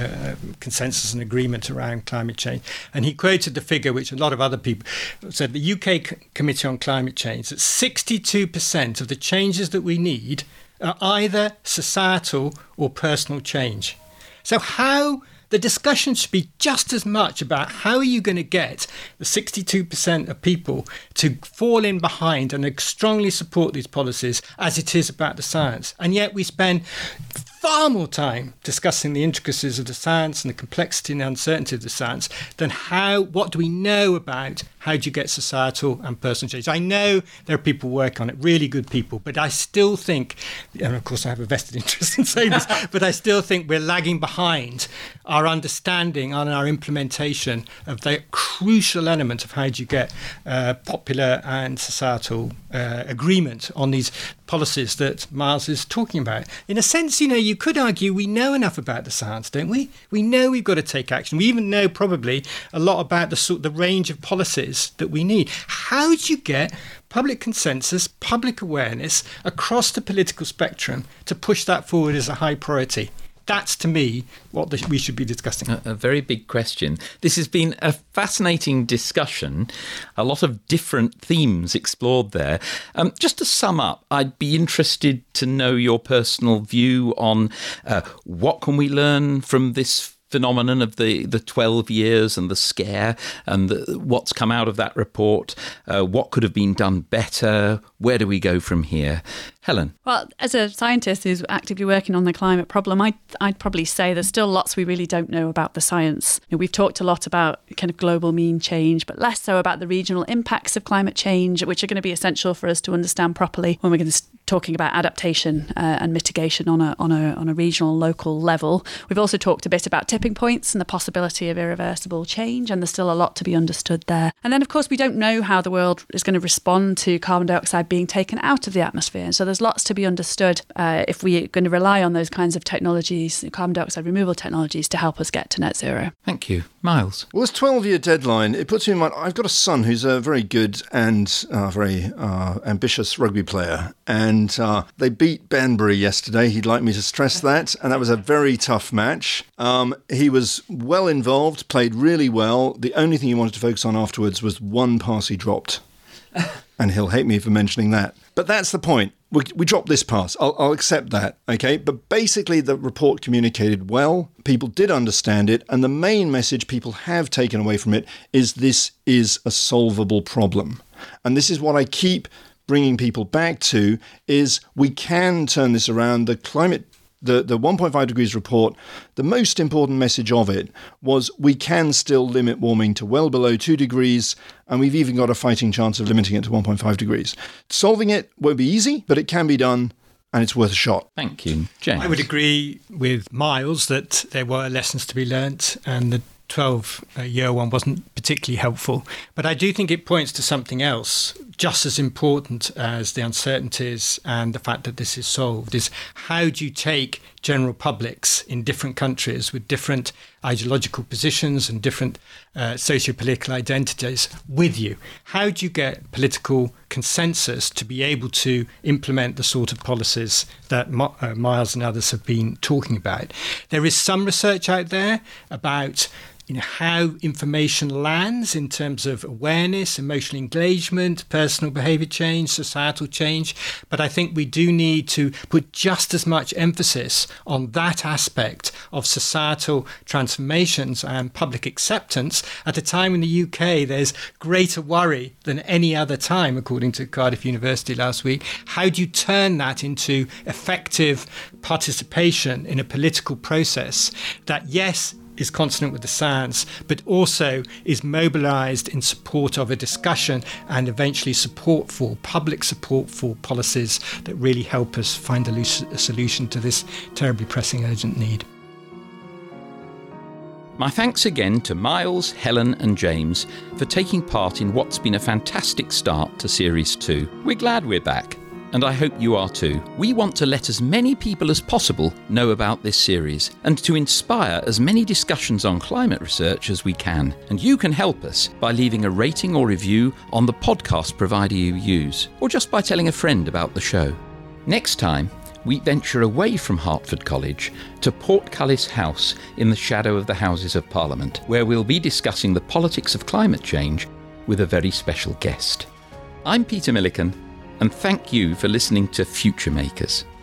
consensus and agreement around climate change. And he quoted the figure, which a lot of other people said, the UK Committee on Climate Change, that 62% of the changes that we need are either societal or personal change. So how the discussion should be just as much about how are you going to get the 62% of people to fall in behind and strongly support these policies as it is about the science. And yet we spend far more time discussing the intricacies of the science and the complexity and uncertainty of the science than what do we know about how do you get societal and personal change. I know there are people working on it, really good people, but I still think, and of course I have a vested interest in saying this, but I still think we're lagging behind our understanding and our implementation of the crucial element of how do you get popular and societal agreement on these policies that Miles is talking about. In a sense, you could argue we know enough about the science, don't we? We know we've got to take action. We even know probably a lot about the range of policies that we need. How do you get public consensus, public awareness across the political spectrum to push that forward as a high priority? That's, to me, what we should be discussing. A very big question. This has been a fascinating discussion, a lot of different themes explored there. Just to sum up, I'd be interested to know your personal view on what can we learn from this phenomenon of the 12 years and the scare and what's come out of that report. What could have been done better? Where do we go from here? Helen? Well, as a scientist who's actively working on the climate problem, I'd probably say there's still lots we really don't know about the science. We've talked a lot about kind of global mean change, but less so about the regional impacts of climate change, which are going to be essential for us to understand properly when we're going to talking about adaptation and mitigation on a regional, local level. We've also talked a bit about tipping points and the possibility of irreversible change, and there's still a lot to be understood there. And then, of course, we don't know how the world is going to respond to carbon dioxide being taken out of the atmosphere. So there's lots to be understood if we're going to rely on those kinds of technologies, carbon dioxide removal technologies, to help us get to net zero. Thank you. Miles? Well, this 12-year deadline, it puts me in mind, I've got a son who's a very good and very ambitious rugby player, and they beat Banbury yesterday. He'd like me to stress that, and that was a very tough match. He was well involved, played really well. The only thing he wanted to focus on afterwards was one pass he dropped. and he'll hate me for mentioning that. But that's the point. We dropped this pass. I'll accept that, okay? But basically, the report communicated well. People did understand it. And the main message people have taken away from it is this is a solvable problem. And this is what I keep bringing people back to, is we can turn this around. The 1.5 degrees report, the most important message of it was we can still limit warming to well below 2 degrees, and we've even got a fighting chance of limiting it to 1.5 degrees. Solving it won't be easy, but it can be done, and it's worth a shot. Thank you, James. I would agree with Miles that there were lessons to be learnt, and the 12-year one wasn't particularly helpful. But I do think it points to something else, just as important as the uncertainties and the fact that this is solved, is how do you take general publics in different countries with different ideological positions and different socio-political identities with you? How do you get political consensus to be able to implement the sort of policies that Miles and others have been talking about? There is some research out there about how information lands in terms of awareness, emotional engagement, personal behaviour change, societal change. But I think we do need to put just as much emphasis on that aspect of societal transformations and public acceptance at a time in the UK there's greater worry than any other time, according to Cardiff University last week. How do you turn that into effective participation in a political process that, yes, is consonant with the science, but also is mobilised in support of a discussion and eventually public support for policies that really help us find a solution to this terribly pressing, urgent need. My thanks again to Miles, Helen and James for taking part in what's been a fantastic start to Series 2. We're glad we're back, and I hope you are too. We want to let as many people as possible know about this series and to inspire as many discussions on climate research as we can. And you can help us by leaving a rating or review on the podcast provider you use, or just by telling a friend about the show. Next time, we venture away from Hertford College to Portcullis House in the shadow of the Houses of Parliament, where we'll be discussing the politics of climate change with a very special guest. I'm Peter Milliken, and thank you for listening to Future Makers.